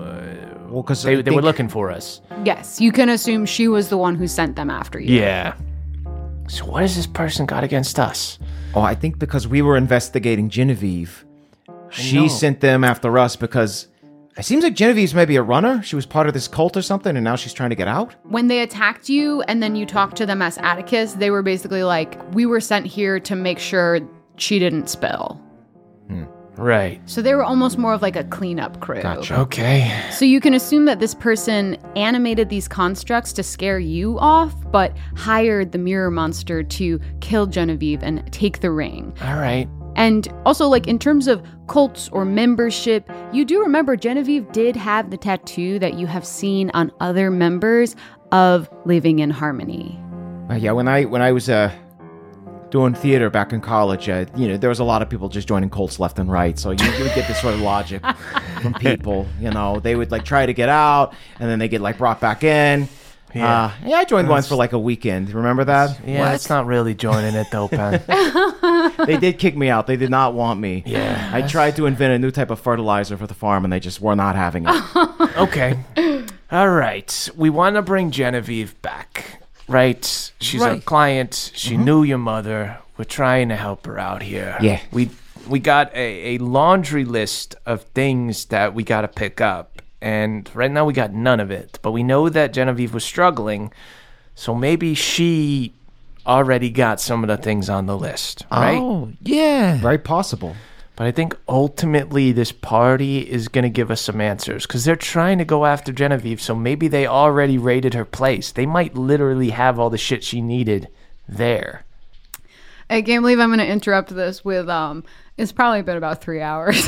were looking for us. Yes, you can assume she was the one who sent them after you. Yeah. So what has this person got against us? Oh, I think because we were investigating Genevieve, know. she sent them after us because it seems like Genevieve's maybe a runner. She was part of this cult or something, and now she's trying to get out. When they attacked you and then you talked to them as Atticus, they were basically like, we were sent here to make sure she didn't spill. Right. So they were almost more of like a cleanup crew. Gotcha. Okay. So you can assume that this person animated these constructs to scare you off, but hired the mirror monster to kill Genevieve and take the ring. All right. And also, like, in terms of cults or membership, you do remember Genevieve did have the tattoo that you have seen on other members of Living in Harmony. Yeah, when I was doing theater back in college, there was a lot of people just joining cults left and right. So you would get this sort of logic from people. They would try to get out, and then they get brought back in. Yeah. I joined once for a weekend. Remember that? Yeah, that's not really joining it though, Pen. They did kick me out. They did not want me. Yeah. I tried to invent a new type of fertilizer for the farm, and they just were not having it. Okay. All right. We want to bring Genevieve back. Right? She's a client. She knew your mother. We're trying to help her out here. Yeah. We got a laundry list of things that we got to pick up. And right now we got none of it. But we know that Genevieve was struggling. So maybe she already got some of the things on the list. Right? Oh, yeah. Very possible. But I think ultimately this party is going to give us some answers because they're trying to go after Genevieve. So maybe they already raided her place. They might literally have all the shit she needed there. I can't believe I'm going to interrupt this with, it's probably been about 3 hours.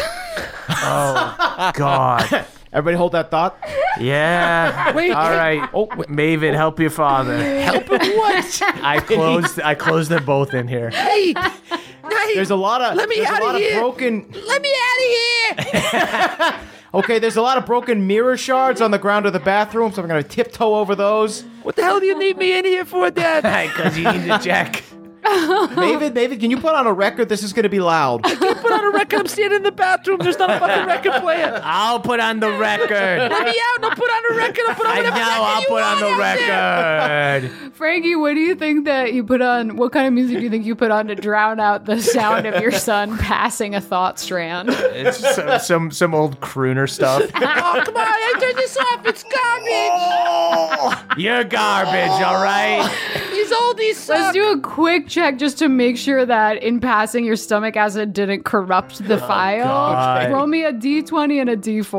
Oh, God. Everybody hold that thought. Yeah. Wait, All wait. right. Oh, Mavid, help your father. Help him what? I closed them both in here. Hey, There's a lot of Let me there's a outta lot here. of broken. let me out of here. Okay, there's a lot of broken mirror shards on the ground of the bathroom, so I'm gonna tiptoe over those. What the hell do you need me in here for, Dad? Because you need to check. Mavid, can you put on a record? This is going to be loud. Put on a record. I'm standing in the bathroom. There's not a fucking record player. I'll put on the record. Let me out. No, put on a record. I'll put on whatever record I'll you put on want the out there. record. Frankie, what do you think that you put on? What kind of music do you think you put on to drown out the sound of your son passing a thought strand? It's some old crooner stuff. Oh, come on. I turned this off. It's garbage. You're garbage, all right? These oldies suck. Let's do a quick check just to make sure that in passing your stomach acid didn't corrupt the file. God. Roll me a D20 and a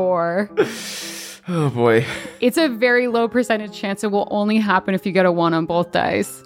D4. Oh, boy. It's a very low percentage chance it will only happen if you get a 1 on both dice.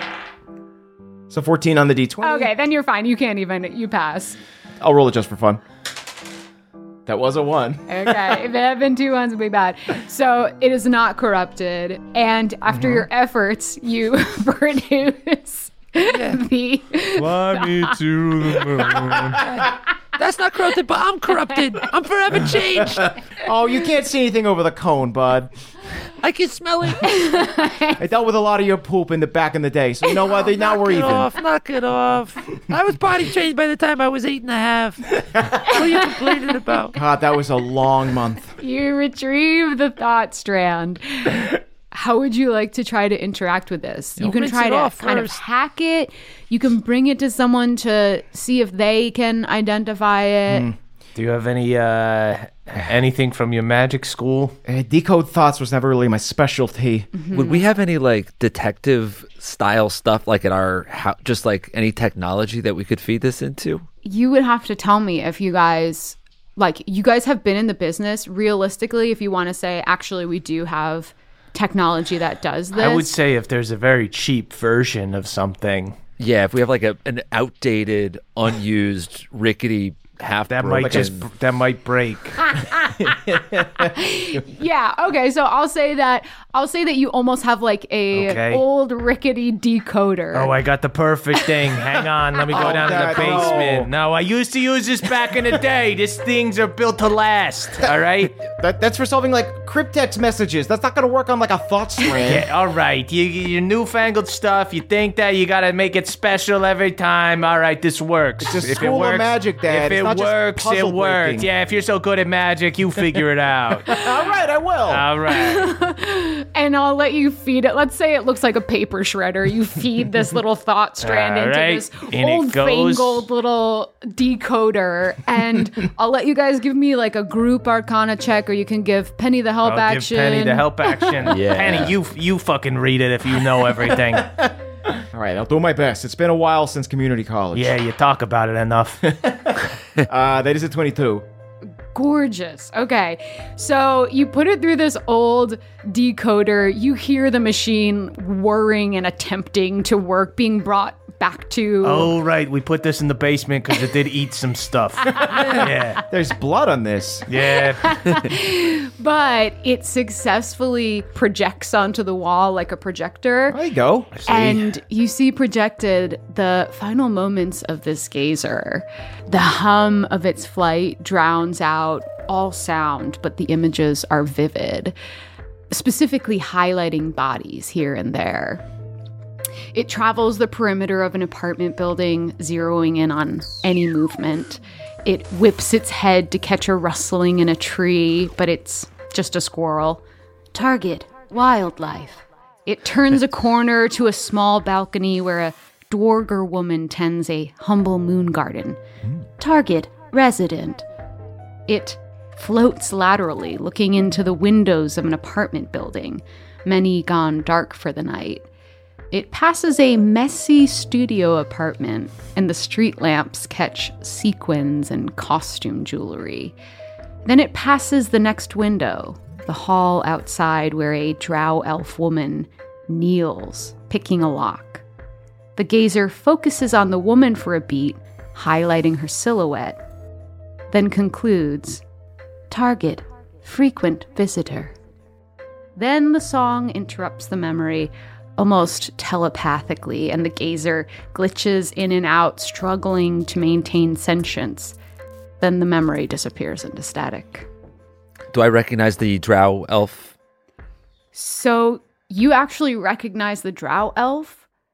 So 14 on the D20. Okay, then you're fine. You pass. I'll roll it just for fun. That was a 1. Okay, if it had been 2 1s, it'd be bad. So it is not corrupted. And after your efforts, you produce the... Fly me to the moon. That's not corrupted, but I'm corrupted. I'm forever changed. Oh, you can't see anything over the cone, bud. I can smell it. I dealt with a lot of your poop in the back in the day, so you know what? Now we're even. Knock it off. I was potty trained by the time I was 8.5. What are you complaining about? God, that was a long month. You retrieve the thought strand. How would you like to try to interact with this? You can rinse try it to off kind of first. hack it. You can bring it to someone to see if they can identify it. Do you have anything from your magic school? Decode thoughts was never really my specialty. Would we have any like detective style stuff like at our house, just like any technology that we could feed this into? You would have to tell me if you guys have been in the business. Realistically, if you want to say, actually, we do have technology that does this. I would say if there's a very cheap version of something. Yeah, if we have like an outdated, unused, rickety That might break. Yeah. Okay. So I'll say that you almost have like a old rickety decoder. Oh, I got the perfect thing. Hang on, let me go down to the basement. No, I used to use this back in the day. These things are built to last. All right. That's for solving like cryptex messages. That's not gonna work on like a thought strand. Yeah. All right. Your newfangled stuff. You think that you gotta make it special every time? All right. This works. It's a school of magic, Dad. If it It's not just works, it puzzle works. breaking. Yeah. If you're so good at magic, you figure it out. All right, I will. All right. And I'll let you feed it. Let's say it looks like a paper shredder. You feed this little thought strand All into right. this In it old goes. fangled little decoder. And I'll let you guys give me like a group arcana check, or you can give Penny the help I'll action. give Penny the help action. Yeah. Penny, you fucking read it if you know everything. All right, I'll do my best. It's been a while since community college. Yeah, you talk about it enough. That is a 22. Gorgeous. Okay. So you put it through this old decoder. You hear the machine whirring and attempting to work, being brought back to... Oh, right. We put this in the basement because it did eat some stuff. Yeah. There's blood on this. Yeah. But it successfully projects onto the wall like a projector. There you go. And you see projected the final moments of this gazer. The hum of its flight drowns out all sound, but the images are vivid, specifically highlighting bodies here and there. It travels the perimeter of an apartment building, zeroing in on any movement. It whips its head to catch a rustling in a tree, but it's just a squirrel. Target, wildlife. It turns a corner to a small balcony where a Dwarger woman tends a humble moon garden. Target, resident. It floats laterally, looking into the windows of an apartment building, many gone dark for the night. It passes a messy studio apartment, and the street lamps catch sequins and costume jewelry. Then it passes the next window, the hall outside where a drow elf woman kneels, picking a lock. The gazer focuses on the woman for a beat, highlighting her silhouette, then concludes, target, frequent visitor. Then the song interrupts the memory, almost telepathically, and the gazer glitches in and out, struggling to maintain sentience. Then the memory disappears into static. Do I recognize the drow elf? So you actually recognize the drow elf,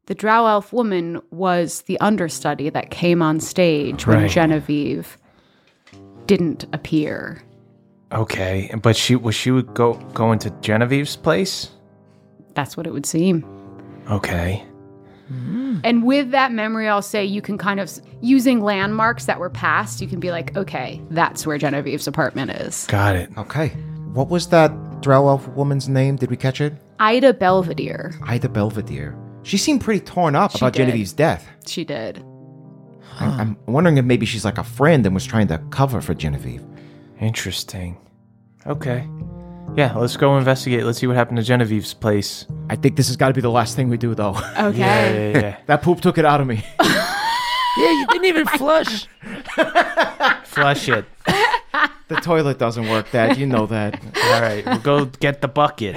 The drow elf woman was the understudy that came on stage when Right. Genevieve didn't appear. Okay, but she would go into Genevieve's place? That's what it would seem. Okay. And with that memory, I'll say you can kind of, using landmarks that were passed, you can be like, okay, that's where Genevieve's apartment is. Got it. Okay. What was that drow elf woman's name? Did we catch it? Ida Belvedere. Ida Belvedere. She seemed pretty torn up She about did. Genevieve's death. She did. I'm wondering if maybe she's like a friend and was trying to cover for Genevieve. Interesting. Okay. Yeah, let's go investigate. Let's see what happened to Genevieve's place. I think this has got to be the last thing we do, though. Okay. Yeah. That poop took it out of me. Yeah, you didn't even flush. Flush it. The toilet doesn't work, Dad. You know that. All right, we'll go get the bucket.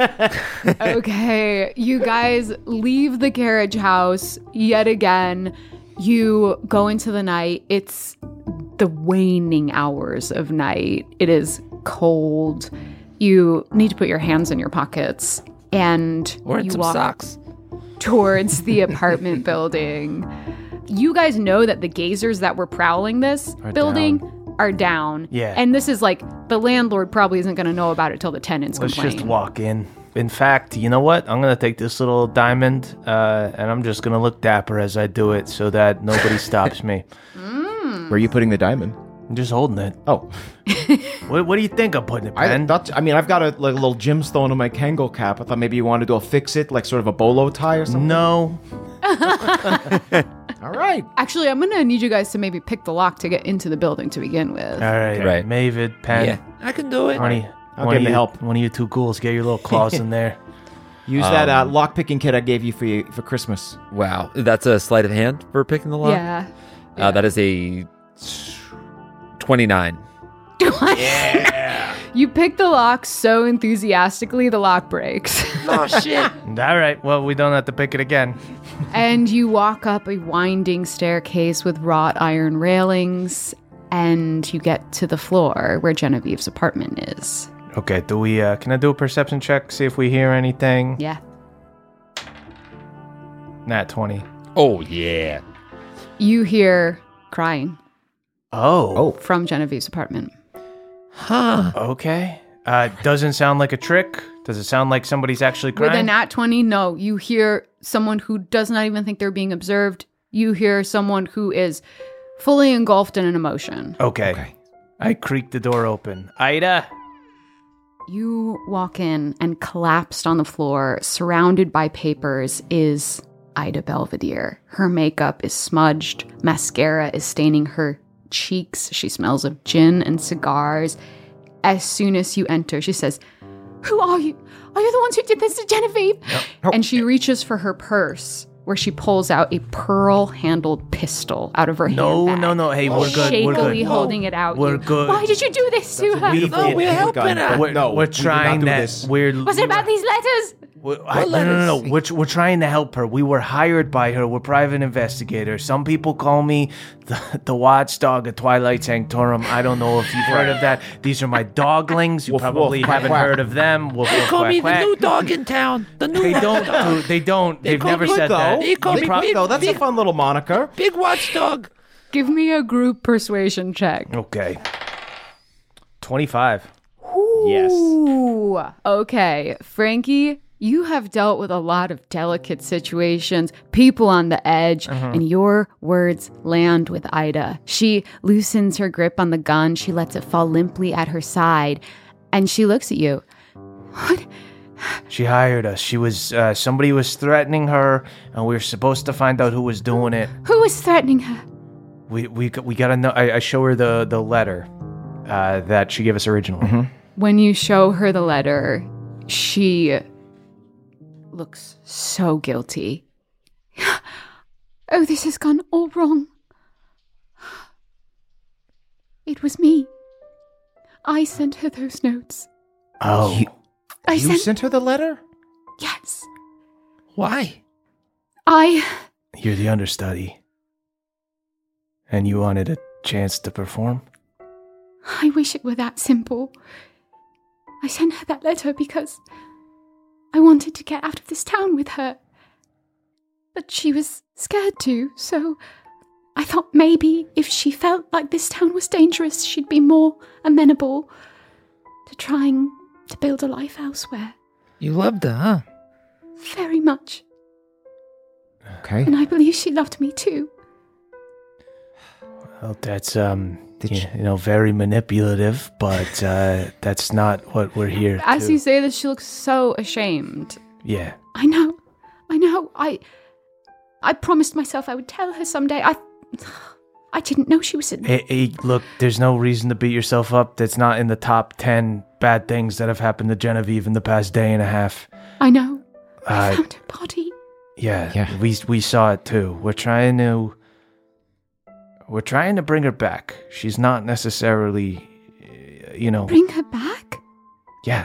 Okay, you guys leave the carriage house yet again. You go into the night. It's the waning hours of night. It is cold. You need to put your hands in your pockets, and Or in you some walk socks. towards the apartment building. You guys know that the gazers that were prowling this building are down. Yeah. And this is like, the landlord probably isn't going to know about it till the tenants Let's complain. just walk in. In fact, you know what? I'm going to take this little diamond, and I'm just going to look dapper as I do it so that nobody stops me. Where are you putting the diamond? I'm just holding it. Oh. What do you think I'm putting it, Ben? I've got a little gemstone on my Kangol cap. I thought maybe you wanted to do a fix-it, like sort of a bolo tie or something. No. All right. Actually, I'm going to need you guys to maybe pick the lock to get into the building to begin with. All right. Right. Mavid, Pen. Yeah, I can do it. I'll give him the help. One of you two ghouls, get your little claws in there. Use that lock-picking kit I gave you for Christmas. Wow, that's a sleight of hand for picking the lock? Yeah. That is a 29. You pick the lock so enthusiastically, the lock breaks. Oh, shit. All right. Well, we don't have to pick it again. And you walk up a winding staircase with wrought iron railings, and you get to the floor where Genevieve's apartment is. Okay. Do we? Can I do a perception check? See if we hear anything. Yeah. Nat 20. Oh, yeah. You hear crying Oh. from Genevieve's apartment. Huh. Okay. Doesn't sound like a trick. Does it sound like somebody's actually crying? With a nat 20, no. You hear someone who does not even think they're being observed. You hear someone who is fully engulfed in an emotion. Okay. I creak the door open. Ida. You walk in, and collapsed on the floor, surrounded by papers, is Ida Belvedere. Her makeup is smudged. Mascara is staining her cheeks. She smells of gin and cigars. As soon as you enter, she says, "Who are you? Are you the ones who did this to Genevieve?" And she reaches for her purse, where she pulls out a pearl-handled pistol out of her handbag. No. Hey, we're good. We're Shakily good. holding it out. We're you. good. Why did you do this to her? No, we're helping her. We're trying that. Was it about these letters? No. We're trying to help her. We were hired by her. We're private investigators. Some people call me the watchdog of Twilight Sanctorum. I don't know if you've heard of that. These are my doglings. You Woof, probably woof, quack, haven't quack. heard of them. Woof, They woof, call quack, me quack. the new dog in town. The new They don't. They don't. They've call never me said though. that. They call me big, though. That's a fun little moniker. big watchdog. Give me a group persuasion check. Okay. 25. Yes. Ooh, okay. Frankie, you have dealt with a lot of delicate situations, people on the edge, and your words land with Ida. She loosens her grip on the gun. She lets it fall limply at her side, and she looks at you. What? She hired us. She was somebody was threatening her, and we were supposed to find out who was doing it. Who was threatening her? We gotta know. I show her the letter that she gave us originally. When you show her the letter, she looks so guilty. Oh, this has gone all wrong. It was me. I sent her those notes. Oh, You sent her the letter? Yes. Why? you're the understudy, and you wanted a chance to perform. I wish it were that simple. I sent her that letter because I wanted to get out of this town with her. but she was scared to, so I thought maybe if she felt like this town was dangerous, she'd be more amenable to trying to build a life elsewhere. You loved her, huh? Very much. Okay. And I believe she loved me too. Well, that's very manipulative, but that's not what we're here. As you say this, she looks so ashamed. Yeah. I know. I promised myself I would tell her someday. I didn't know she was in... Hey, look, there's no reason to beat yourself up. That's not in the top 10 bad things that have happened to Genevieve in the past day and a half. I know. I found her body. Yeah. We saw it too. We're trying to bring her back. She's not necessarily, Bring her back? Yeah.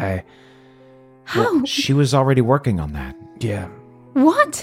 How? She was already working on that. Yeah. What?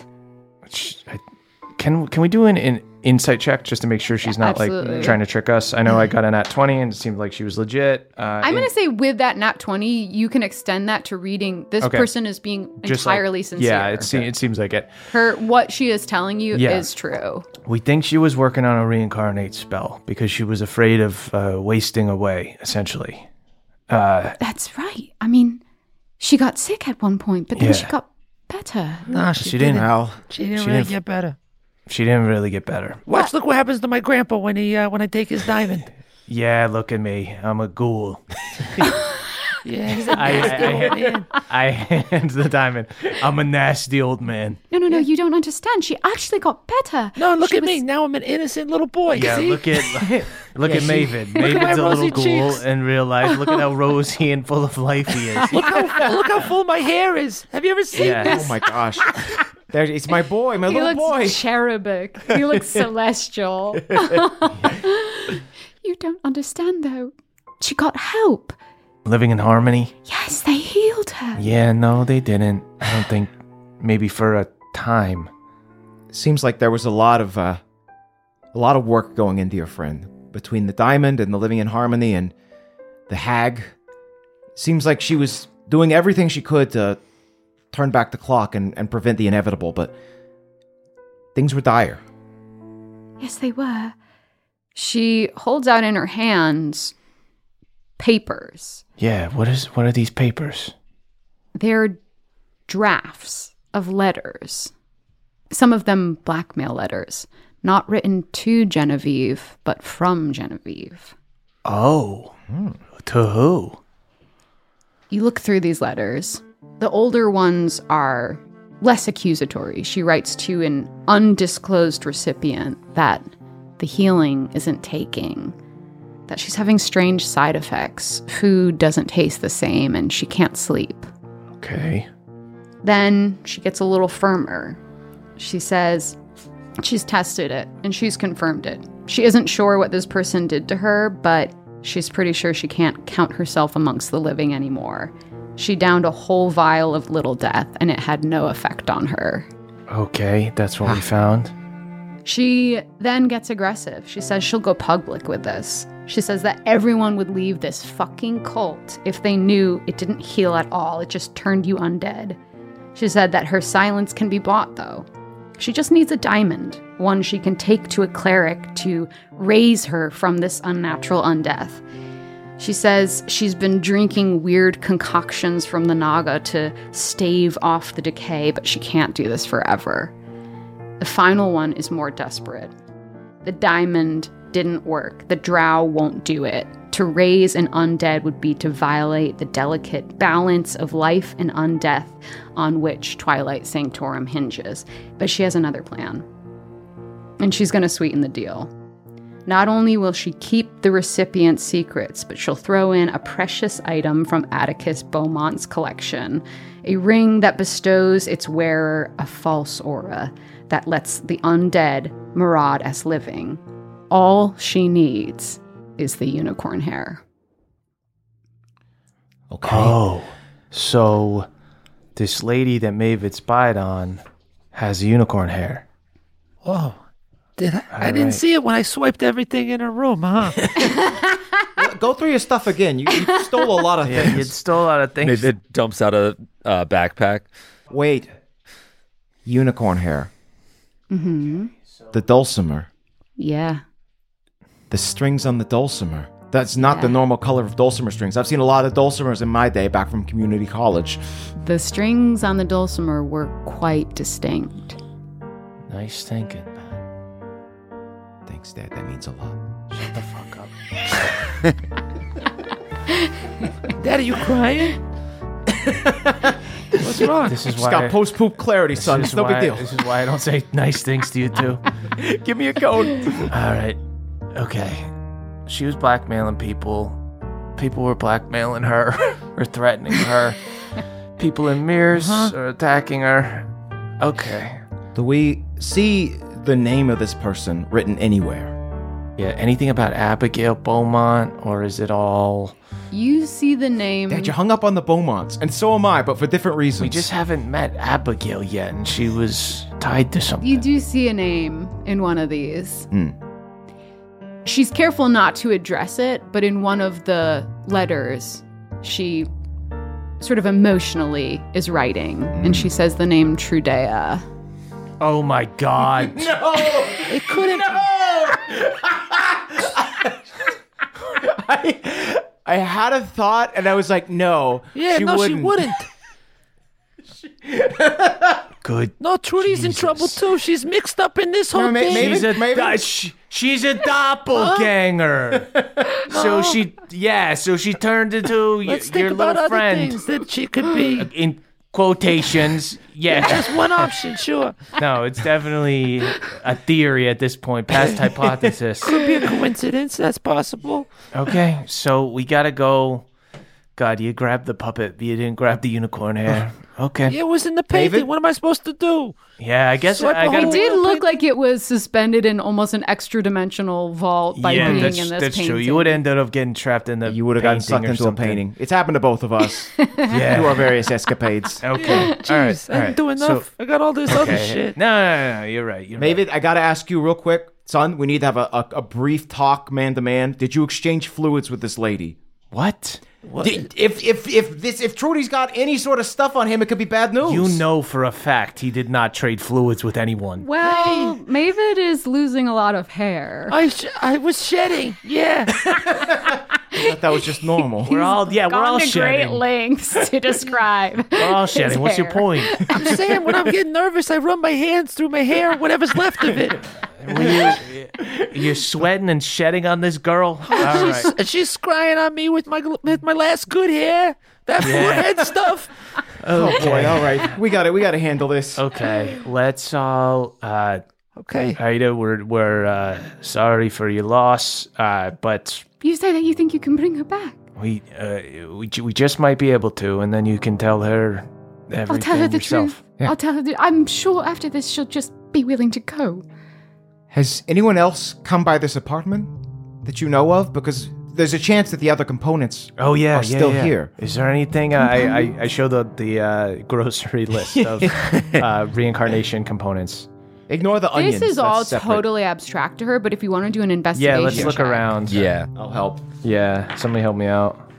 Can we do an insight check just to make sure she's not absolutely. like trying to trick us? I know I got a nat 20 and it seemed like she was legit. I'm going to say with that nat 20, you can extend that to reading this person is being just entirely sincere. Yeah, it seems like it. What she is telling you is true. We think she was working on a reincarnate spell because she was afraid of wasting away, essentially. That's right. I mean, she got sick at one point, but then she got better. No, she didn't. She didn't really get better. She didn't really get better. Look what happens to my grandpa when I take his diamond. Yeah, look at me. I'm a ghoul. Yeah, he's a nasty old man. I hand the diamond. I'm a nasty old man. No, you don't understand. She actually got better. No, look at me. Now I'm an innocent little boy. Yeah, see? look at Maven. my Maven's a little rosy ghoul cheeks. in real life. Look at how rosy and full of life he is. Look how full my hair is. Have you ever seen this? Oh my gosh. It's my boy, my He little looks boy. cherubic. He looks celestial. You don't understand, though. She got help. Living in harmony? Yes, they healed her. Yeah, no, they didn't. I don't think. Maybe for a time. Seems like there was a lot of work going into your friend between the diamond and the living in harmony and the hag. Seems like she was doing everything she could to turn back the clock and prevent the inevitable, but things were dire. Yes, they were. She holds out in her hands papers. Yeah, what are these papers? They're drafts of letters. Some of them blackmail letters, not written to Genevieve, but from Genevieve. Oh. To who? You look through these letters. The older ones are less accusatory. She writes to an undisclosed recipient that the healing isn't taking, that she's having strange side effects. Food doesn't taste the same, and she can't sleep. Okay. Then she gets a little firmer. She says she's tested it, and she's confirmed it. She isn't sure what this person did to her, but she's pretty sure she can't count herself amongst the living anymore. She downed a whole vial of Little Death, and it had no effect on her. Okay, that's what we found. She then gets aggressive. She says she'll go public with this. She says that everyone would leave this fucking cult if they knew it didn't heal at all. It just turned you undead. She said that her silence can be bought, though. She just needs a diamond, one she can take to a cleric to raise her from this unnatural undeath. She says she's been drinking weird concoctions from the Naga to stave off the decay, but she can't do this forever. The final one is more desperate. The diamond didn't work. The drow won't do it. To raise an undead would be to violate the delicate balance of life and undeath on which Twilight Sanctorum hinges. But she has another plan. And she's going to sweeten the deal. Not only will she keep the recipient's secrets, but she'll throw in a precious item from Atticus Beaumont's collection, a ring that bestows its wearer a false aura that lets the undead maraud as living. All she needs is the unicorn hair. Okay. Oh, so this lady that Mavid spied on has unicorn hair. Oh, I didn't see it when I swiped everything in her room, huh? Go through your stuff again. You stole a lot of Yeah, things. you stole a lot of things. It dumps out a backpack. Wait. unicorn hair. Mm-hmm. The dulcimer. Yeah. The strings on the dulcimer. That's not the normal color of dulcimer strings. I've seen a lot of dulcimers in my day back from community college. The strings on the dulcimer were quite distinct. Nice thinking. Thanks, Dad. That means a lot. Shut the fuck up. Dad, are you crying? What's wrong? This is Just why got post-poop clarity, son. It's no big deal. This is why I don't say nice things to you two. Give me a code. All right. Okay. She was blackmailing people. People were blackmailing her or threatening her. People in mirrors are attacking her. Okay. Do we see the name of this person written anywhere? Yeah, anything about Abigail Beaumont, or is it all... You see the name. Dad, you hung up on the Beaumonts, and so am I, but for different reasons. We just haven't met Abigail yet, and she was tied to something. You do see a name in one of these. She's careful not to address it, but in one of the letters, she sort of emotionally is writing, and she says the name Trudea. Oh my God. No! It couldn't. I had a thought, and I was like, no. Yeah, she wouldn't. Good. No, Trudy's in trouble too. She's mixed up in this whole thing. She's a doppelganger. So she turned into Let's your think about little other friend. things that she could be. In quotations, yeah. Just one option, sure. No, it's definitely a theory at this point, past hypothesis. Could be a coincidence. That's possible. Okay, so we gotta go. God, you grabbed the puppet, but you didn't grab the unicorn hair. Okay. Yeah, it was in the painting. David? What am I supposed to do? Yeah, I guess Swipe I a gotta. hole. It did look like it was suspended in almost an extra-dimensional vault by being in this painting. That's true. You would end up getting trapped in the You would have gotten painting sucked or into a something. painting. It's happened to both of us. Yeah. Through our various escapades. Okay. Jeez, I didn't do enough. I got all this other shit. No. You're right. David, I gotta ask you real quick. Son, we need to have a brief talk man-to-man. Did you exchange fluids with this lady? What? If Trudy's got any sort of stuff on him, it could be bad news. You know for a fact he did not trade fluids with anyone. Well, Mavid is losing a lot of hair. I was shedding. Yeah. I thought that was just normal. We're all Gone to shedding. great lengths to describe. We're all shedding. What's your hair. point? I'm saying when I'm getting nervous, I run my hands through my hair, whatever's left of it. You're sweating and shedding on this girl. All right. She's crying on me with my last good hair. That forehead stuff. Oh boy! All right, we got it. We got to handle this. Okay, let's all. Okay. Aida, we're sorry for your loss, but You say that you think you can bring her back. we just might be able to, and then you can tell her everything I'll tell her the yourself. truth. I'll tell her. I'm sure after this she'll just be willing to go. Has anyone else come by this apartment that you know of? Because there's a chance that the other components Oh yeah, are still yeah. here. Is there anything? I show the grocery list of reincarnation components. Ignore the onions. This is all That's separate. totally abstract to her, but if you want to do an investigation, Yeah, let's look check. around. I'll help. Yeah, somebody help me out.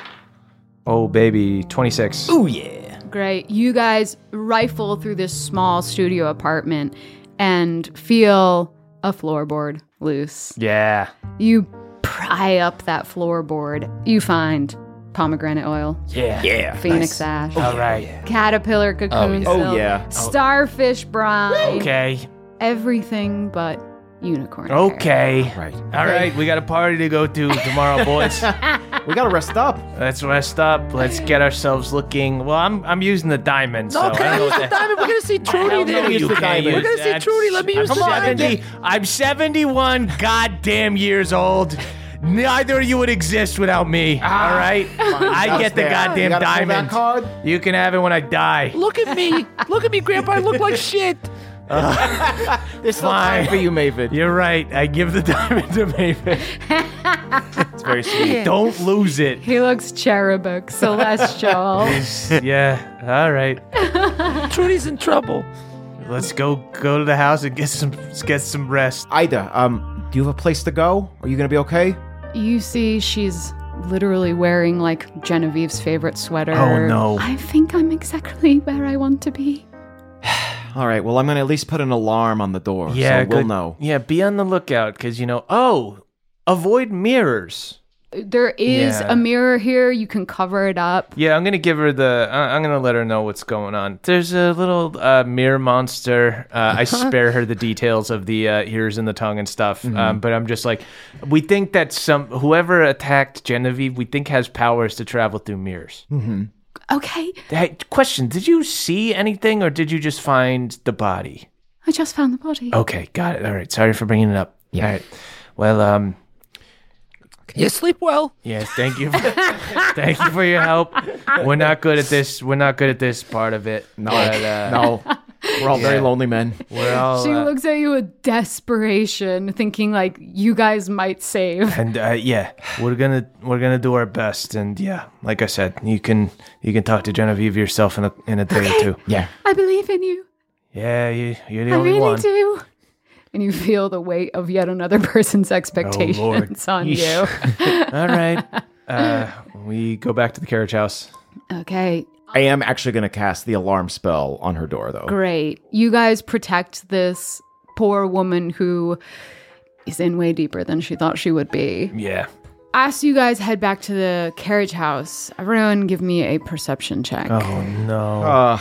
Oh baby, 26. Ooh yeah. Great. You guys rifle through this small studio apartment and feel a floorboard loose. Yeah. You pry up that floorboard. You find pomegranate oil, Yeah. phoenix ash, All right. caterpillar cocoon Oh, silk, yeah. starfish brine, Okay. everything but unicorn hair. Okay. Right. All right, we got a party to go to tomorrow, boys. We gotta rest up. Let's rest up. Let's get ourselves looking. Well, I'm using the diamond, so No, I can I know use what the that. diamond? We're gonna see Trudy there. You can't diamond. use We're gonna see that. Trudy. Let me use I'm the diamond. 70. I'm 71 goddamn years old. Neither of you would exist without me. All right? I get the There. goddamn You gotta pull that diamond. card? You can have it when I die. Look at me. Look at me, Grandpa. I look like shit. There's still time for you, Mavid. You're right. I give the diamond to Maven. It's very sweet. Don't lose it. He looks cherubic, celestial. Yeah. All right. Trudy's in trouble. Let's go to the house and get some rest. Ida, do you have a place to go? Are you gonna be okay? You see, she's literally wearing like Genevieve's favorite sweater. Oh, no. I think I'm exactly where I want to be. All right, well, I'm going to at least put an alarm on the door, Yeah, so we'll good. know. Yeah, be on the lookout, because, avoid mirrors. There is Yeah. a mirror here. You can cover it up. Yeah, I'm gonna give her I'm gonna let her know what's going on. There's a little mirror monster. I spare her the details of the ears and the tongue and stuff. But I'm just like, we think that whoever attacked Genevieve, we think has powers to travel through mirrors. Okay. Hey, question: did you see anything, or did you just find the body? I just found the body. Okay, got it. All right, sorry for bringing it up. Yeah. All right. Well, You sleep well. yes, thank you. Thank you for your help. We're not good at this. We're not good at this part of it. No, but, no. We're all very lonely men. We're all. She looks at you with desperation, thinking like you guys might save. And we're gonna do our best. And yeah, like I said, you can talk to Genevieve yourself in a day or two. Yeah. I believe in you. Yeah, you're the I only really one. do. And you feel the weight of yet another person's expectations on you. All right. We go back to the carriage house. Okay, I am actually going to cast the alarm spell on her door, though. great. You guys protect this poor woman who is in way deeper than she thought she would be. Yeah. As you guys head back to the carriage house, everyone give me a perception check. Oh no.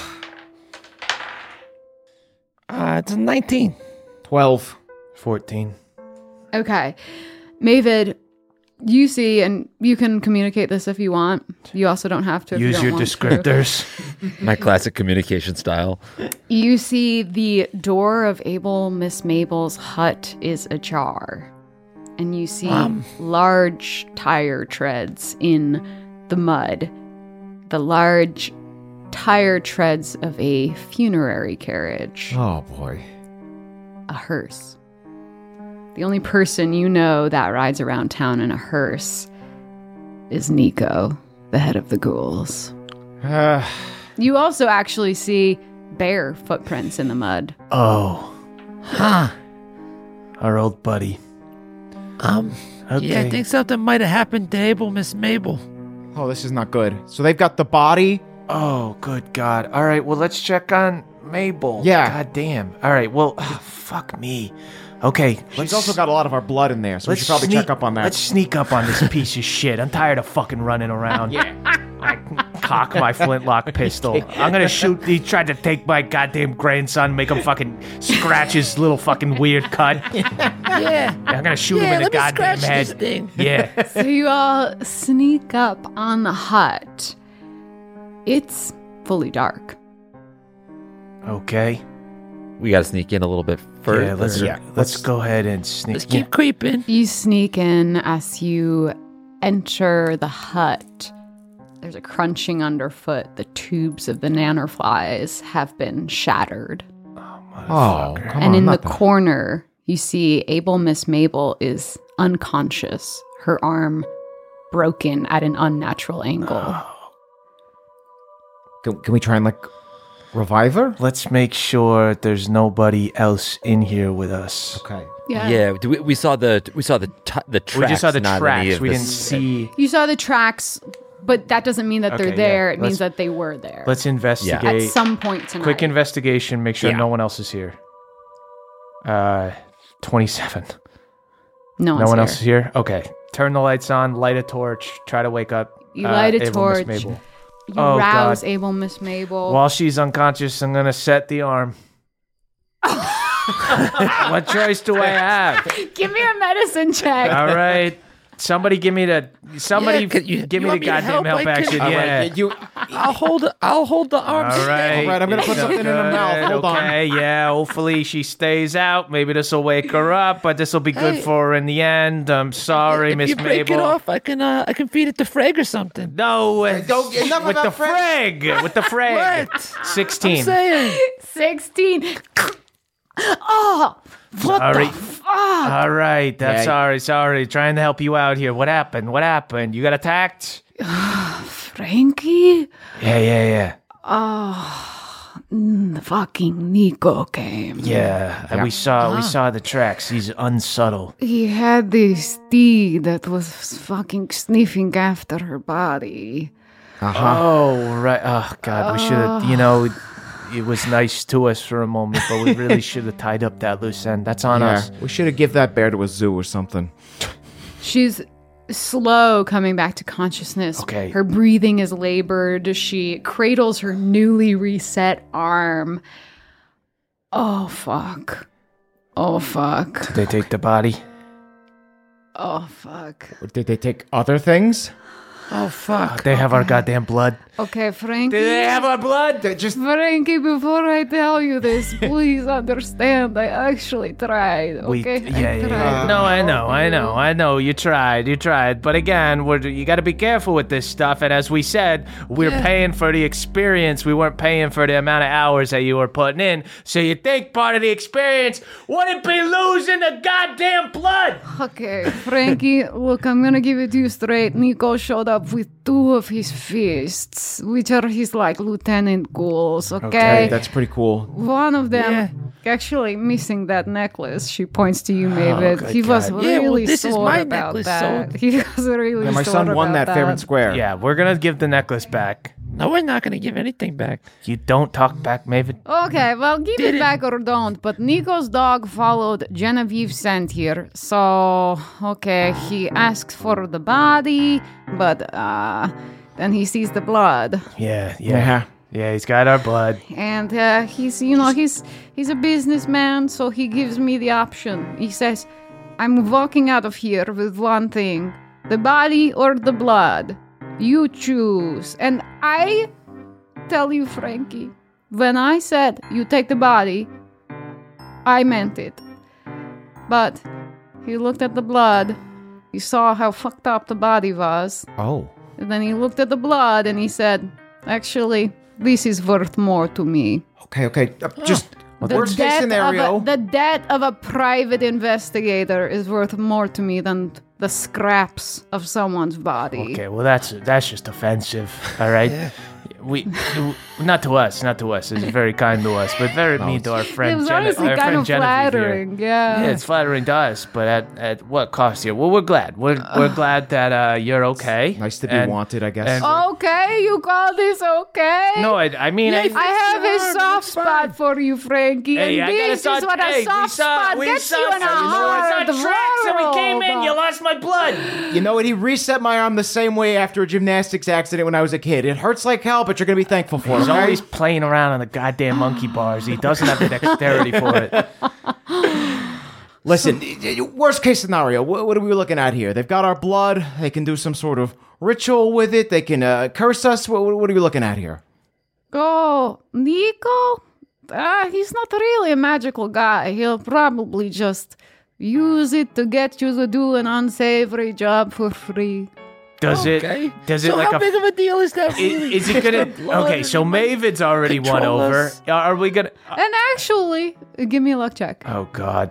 It's a 19. 12. 14. Okay. Mavid, you see, and you can communicate this if you want. You also don't have to. If you Use don't your want to. descriptors. My classic communication style. You see the door of Miss Mabel's hut is ajar. And you see large tire treads in the mud. The large tire treads of a funerary carriage. Oh, boy. A hearse. The only person you know that rides around town in a hearse is Nico, the head of the ghouls. You also actually see bear footprints in the mud. Oh. Huh. Our old buddy. Okay. Yeah, I think something might have happened to Abel, Miss Mabel. Oh, this is not good. So they've got the body. Oh, good God. All right, well, let's check on Mabel. Yeah. God damn. All right, well, fuck me. Okay. She's also got a lot of our blood in there, so we should probably check up on that. Let's sneak up on this piece of shit. I'm tired of fucking running around. Yeah. I cock my flintlock pistol. I'm gonna shoot. He tried to take my goddamn grandson, make him fucking scratch his little fucking weird cut. Yeah. I'm gonna shoot him in the let me goddamn scratch head. this thing. Yeah. So you all sneak up on the hut. It's fully dark. Okay. We got to sneak in a little bit further. Let's go ahead and sneak. Let's keep creeping. You sneak in as you enter the hut. There's a crunching underfoot. The tubes of the nannerflies have been shattered. Oh, come And on, in the not that. corner, you see Miss Mabel is unconscious, her arm broken at an unnatural angle. Can we try and, revive her? Let's make sure there's nobody else in here with us. Okay. Yeah, we saw the tracks. We just saw the not any tracks. of We the didn't see. You saw the tracks, but that doesn't mean that they're Okay, there. yeah. It means Let's- that they were there. Let's investigate. at some point tonight. Quick investigation. Make sure Yeah. no one else is here. 27. no No one's one here. else is here? Okay. Turn the lights on, light a torch, try to wake up. You light a Ava, Miss torch. Mabel. You Oh, rouse God. Miss Mabel. While she's unconscious, I'm going to set the arm. What choice do I have? Give me a medicine check. All right. Somebody give me the Yeah, give me the want me to goddamn help I can- action. All Yeah. right, you. I'll hold the arms. All right. All right, I'm gonna put something in her mouth. Hold on. Okay, yeah. Hopefully she stays out. Maybe this will wake her up, but this will be good Hey. for her in the end. I'm sorry, If Miss you break Mabel. it off, I can feed it to Freg or something. No, Don't- enough with the about Freg. frag. With the frag. What? 16. I'm saying. 16. Oh, what Sorry. the fuck? All right, that's Yeah. sorry. Trying to help you out here. What happened? You got attacked? Frankie? Yeah. The fucking Nico came. Yeah. We saw the tracks. He's unsubtle. He had this steed that was fucking sniffing after her body. Oh, right. Oh, God. We should have, it was nice to us for a moment, but we really should have tied up that loose end. That's on us. We should have give that bear to a zoo or something. She's slow coming back to consciousness. Okay. Her breathing is labored. She cradles her newly reset arm. Oh, fuck. Oh, fuck. Did they take the body? Oh, fuck. Did they take other things? Oh, fuck. They have our goddamn blood. Okay, Frankie. Did they have our blood? Frankie, before I tell you this, please understand I actually tried, okay? I tried. No, I know. You tried. But again, you got to be careful with this stuff. And as we said, we're paying for the experience. We weren't paying for the amount of hours that you were putting in. So you think part of the experience wouldn't be losing the goddamn blood? Okay, Frankie, look, I'm gonna give it to you straight. Nico showed up with 2 of his fists, which are his, like, lieutenant ghouls, okay? That's pretty cool. One of them actually missing that necklace. She points to you, Mavid. He was really this is sore my about necklace, that. so- He was really Yeah, my sore son won about that fair and square. Yeah, we're going to give the necklace back. No, we're not going to give anything back. You don't talk back, Maven. Okay, well, give it back or don't. But Nico's dog followed Genevieve's scent here. So, okay, he asks for the body, but then he sees the blood. Yeah, he's got our blood. And he's a businessman, so he gives me the option. He says, I'm walking out of here with one thing, the body or the blood. You choose. And I tell you, Frankie, when I said you take the body, I meant it. But he looked at the blood. He saw how fucked up the body was. Oh. And then he looked at the blood and he said, actually, this is worth more to me. Okay. Just worst case scenario. The death of a private investigator is worth more to me than the scraps of someone's body. Okay, well that's just offensive. All right, we not to us. This is very kind to us, but very mean to our friend. It was honestly kind of flattering. Yeah, it's flattering to us, but at what cost here? Well, we're glad. We're glad that you're okay. Nice to be wanted, I guess. Okay, you call this okay? No, I mean, I have a soft spot for you, Frankie, Hey, and this is what a soft spot gets you in a hard So we came in. world. You lost my blood. You know what? He reset my arm the same way after a gymnastics accident when I was a kid. It hurts like hell, but you're going to be thankful for it. He's okay? always playing around on the goddamn monkey bars. He doesn't have the dexterity for it. Listen, worst case scenario, what are we looking at here? They've got our blood. They can do some sort of ritual with it. They can curse us. What are we looking at here? Oh, Nico? He's not really a magical guy. He'll probably just use it to get you to do an unsavory job for free. Does it So like how big of a deal is that? is it gonna okay, so Mavid's already won Control over. us. Are we gonna And actually, give me a luck check. Oh god.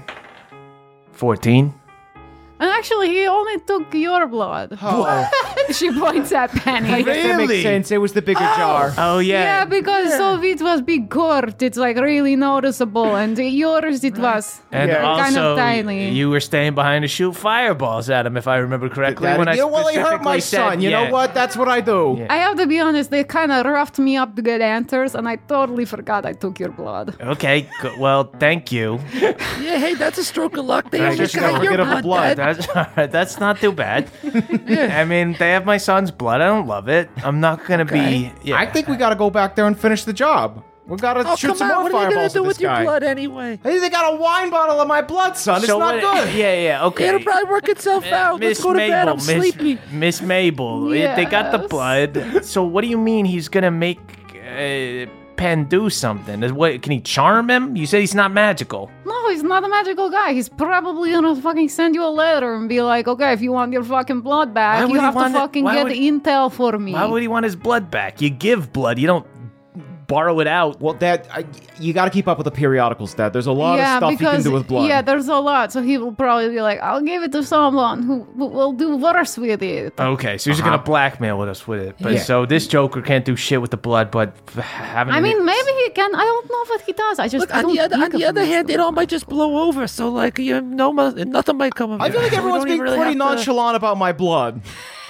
14? And actually, he only took your blood. Oh, She points at Penny. I guess that makes sense. It was the bigger jar. Oh Yeah, yeah. because Soviet was big court. It's like really noticeable. And yours, it was And kind also, of tiny. you were staying behind to shoot fireballs at him, if I remember correctly. When I he hurt my specifically said, son. You know what? That's what I do. Yeah. I have to be honest, they kind of roughed me up to get answers, and I totally forgot I took your blood. Okay, well, thank you. Yeah, hey, that's a stroke of luck. They I almost just got don't your forget about blood. blood. That's all right. That's not too bad. I mean, they have my son's blood. I don't love it. I'm not gonna be. Yeah. I think we got to go back there and finish the job. We got to Oh, shoot come some on. more What are you going fireballs to do at this with your guy. blood anyway? Hey, they got a wine bottle of my blood, son. It's So not what- good. Yeah. Okay. It'll probably work itself out. Let's go to bed. I'm sleepy. Miss Mabel. They got the Yes. blood. So what do you mean he's gonna make Penn do something? What? Can he charm him? You said he's not magical. No, he's not a magical guy. He's probably gonna fucking send you a letter and be like, okay, if you want your fucking blood Why back, would you he have to want it- fucking why get would- intel for me. Why would he want his blood back? You give blood. You don't borrow it out. Well, Dad, you got to keep up with the periodicals, Dad. There's a lot of stuff you can do with blood. Yeah, there's a lot. So he will probably be like, I'll give it to someone who will do worse with it. Okay, so he's gonna blackmail with us with it. But Yeah. so this Joker can't do shit with the blood, but having I mean, maybe he can. I don't know what he does. I just Look, I on don't the think of other him hand, as it all might just blow over. So, like, nothing might come of it. I feel like So we everyone's don't being even really pretty have to- nonchalant about my blood.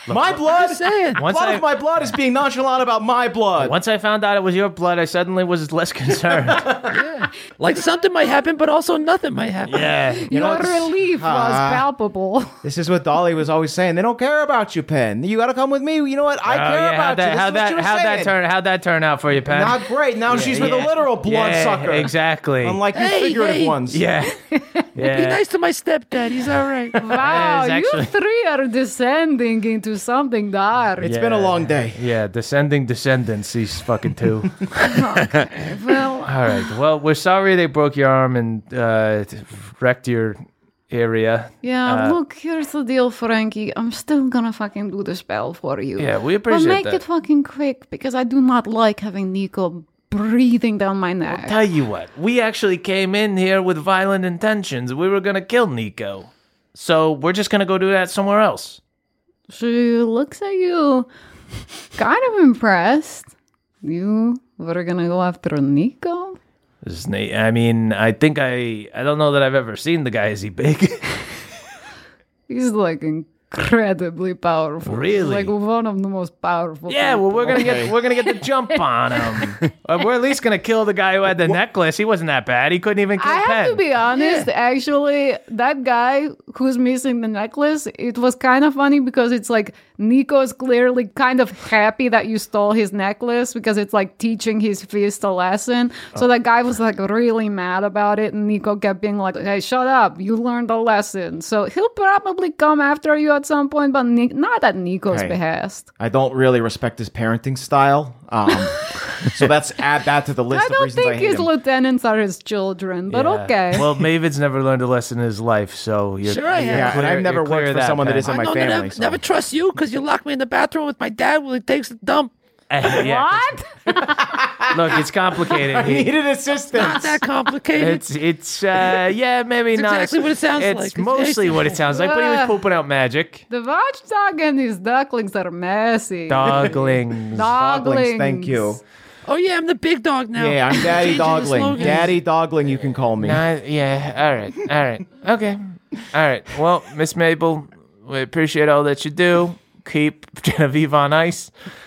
My blood? Just saying. Blood of my blood is being nonchalant about my blood. Once I found out it was your blood, I suddenly was less concerned. Like something might happen, but also nothing might happen. Yeah. Your relief was palpable. This is what Dolly was always saying. They don't care about you, Penn. You got to come with me. You know what? I care about you. How'd that turn out for you, Penn? Not great. Now she's with a literal bloodsucker. Exactly. Unlike you figurative ones. Yeah. Be nice to my stepdad. He's all right. Wow, Yeah, you three are descending into something dark. It's been a long day. Yeah, descending descendants, these fucking two. Well, All right. Well, we're sorry they broke your arm and wrecked your area. yeah, look, here's the deal, Frankie. I'm still gonna fucking do the spell for you. Yeah, we But appreciate make that. it fucking quick, because I do not like having Nico breathing down my neck. Tell you what, we actually came in here with violent intentions. We were gonna kill Nico. So we're just gonna go do that somewhere else. She looks at you kind of impressed. You were gonna go after Nico? I mean, I think I don't know that I've ever seen the guy. Is he big? He's like incredibly powerful. Really? Like one of the most powerful. Yeah, well, people. we're gonna get the jump on him. We're at least gonna kill the guy who had the necklace. He wasn't that bad. He couldn't even kill I have Penn. to be honest, actually, that guy who's missing the necklace, it was kind of funny because it's like Nico's clearly kind of happy that you stole his necklace because it's like teaching his fist a lesson. So that guy was like really mad about it, and Nico kept being like, hey, shut up, you learned a lesson. So he'll probably come after you at some point, but not at Nico's Hey. behest. I don't really respect his parenting style. So let's add that to the list I of don't reasons I think hate his him. lieutenants are his children, but Yeah. okay. Well, Mavid's never learned a lesson in his life, so you're Sure I have. Yeah, and I've never worked for someone that isn't my I family. never trust you because you lock me in the bathroom with my dad while he takes a dump. What? Look, it's complicated. I needed assistance. Not that complicated. It's maybe It's not. exactly what it sounds it's like. It's mostly what it sounds like, but he was pooping out magic. The watchdog and his ducklings are messy. Doglings. Doglings, thank you. Oh yeah, I'm the big dog now. Yeah, I'm Daddy Changing the Dogling. slogan. Daddy Dogling, you can call me. Yeah, all right. Okay. All right. Well, Miss Mabel, we appreciate all that you do. Keep Genevieve on ice.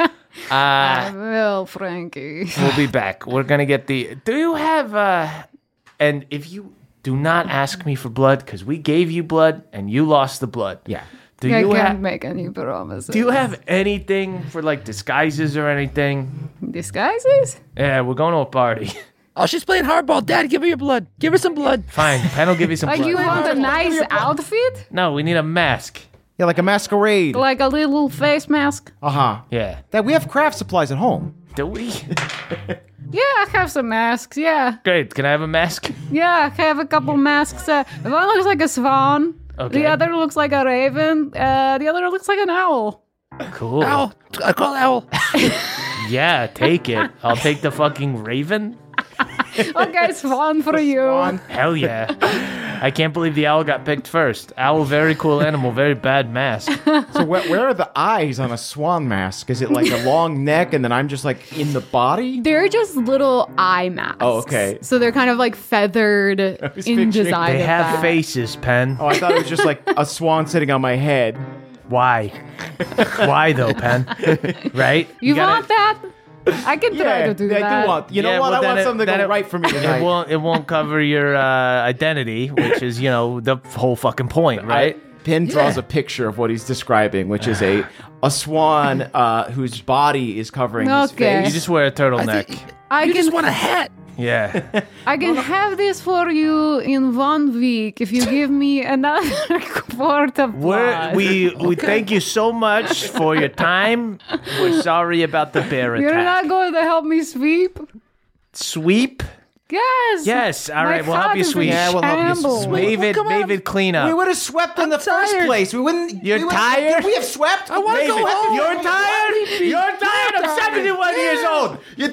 I will, Frankie. We'll be back. We're going to get the... Do you have... And if you do not ask me for blood, because we gave you blood and you lost the blood. Yeah. Do I you can't make any promises. Do you have anything for, like, disguises or anything? disguises? Yeah, we're going to a party. Oh, she's playing hardball. Dad, give her your blood. Give her some blood. Fine. Penn will give you some Like blood. you want a nice outfit? No, we need a mask. Yeah, like a masquerade. Like a little face mask? Uh-huh. Yeah. That we have craft supplies at home. Do we? Yeah, I have some masks, yeah. Great. Can I have a mask? Yeah, I have a couple masks. One looks like a swan. Okay. The other looks like a raven. The other looks like an owl. Cool. Owl. I call Owl. Yeah, take it. I'll take the fucking raven. Okay, swan for you. Hell yeah. I can't believe the owl got picked first. Owl, very cool animal, very bad mask. So where are the eyes on a swan mask? Is it like a long neck and then I'm just like in the body? They're just little eye masks. Oh, okay. So they're kind of like feathered was in picturing- design. They of have that. faces, Penn. Oh, I thought it was just like a swan sitting on my head. Why? Why though, Penn? Right? You gotta- want that? I can try to do that. I do want. You know Yeah, what? well, I then want it- something to then go it- right for me tonight. It won't cover your identity, which is, the whole fucking point, right? Pin draws a picture of what he's describing, which is a swan whose body is covering his Okay. face. You just wear a turtleneck. I You can just want a hat. Yeah. I can have this for you in 1 week if you give me another quart of blood. We thank you so much for your time. We're sorry about the bear You're attack. not going to help me sweep? Sweep? Yes. Yes. All My right, we'll help you house is sweep. in Yeah, we'll help you shambles. sweep. David, clean up. We would have swept in the first tired. place. We wouldn't. You're we would- tired? Could we have swept? I wanna go home. You're tired? You're tired? I'm 71 years old. You're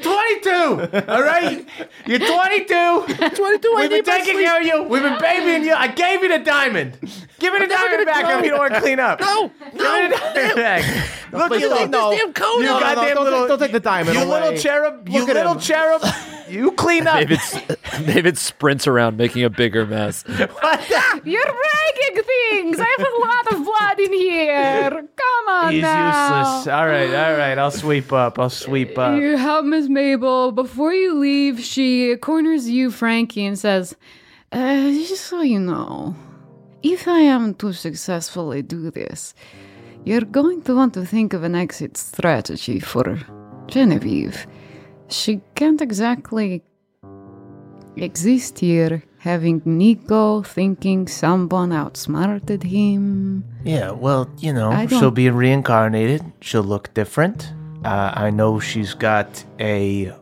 22. All right? You're 22. 22. I We've been need my taking sleep. care of you. We've been babying you. I gave you the diamond. Give me the diamond back if you don't want to clean up. No, Give me the diamond back. Look, Please you don't little, take this damn coat you off. goddamn Don't take the diamond you away. little cherub. You Look at little him. cherub. You clean up. David sprints around making a bigger mess. You're breaking things. I have a lot of blood in here. Come on He's now. useless. All right. I'll sweep up. You help Miss Mabel. Before you leave, she corners you, Frankie, and says, just so you know, if I am to successfully do this, you're going to want to think of an exit strategy for Genevieve. She can't exactly exist here, having Nico thinking someone outsmarted him. Yeah, well, I don't- she'll be reincarnated. She'll look different. I know she's got a...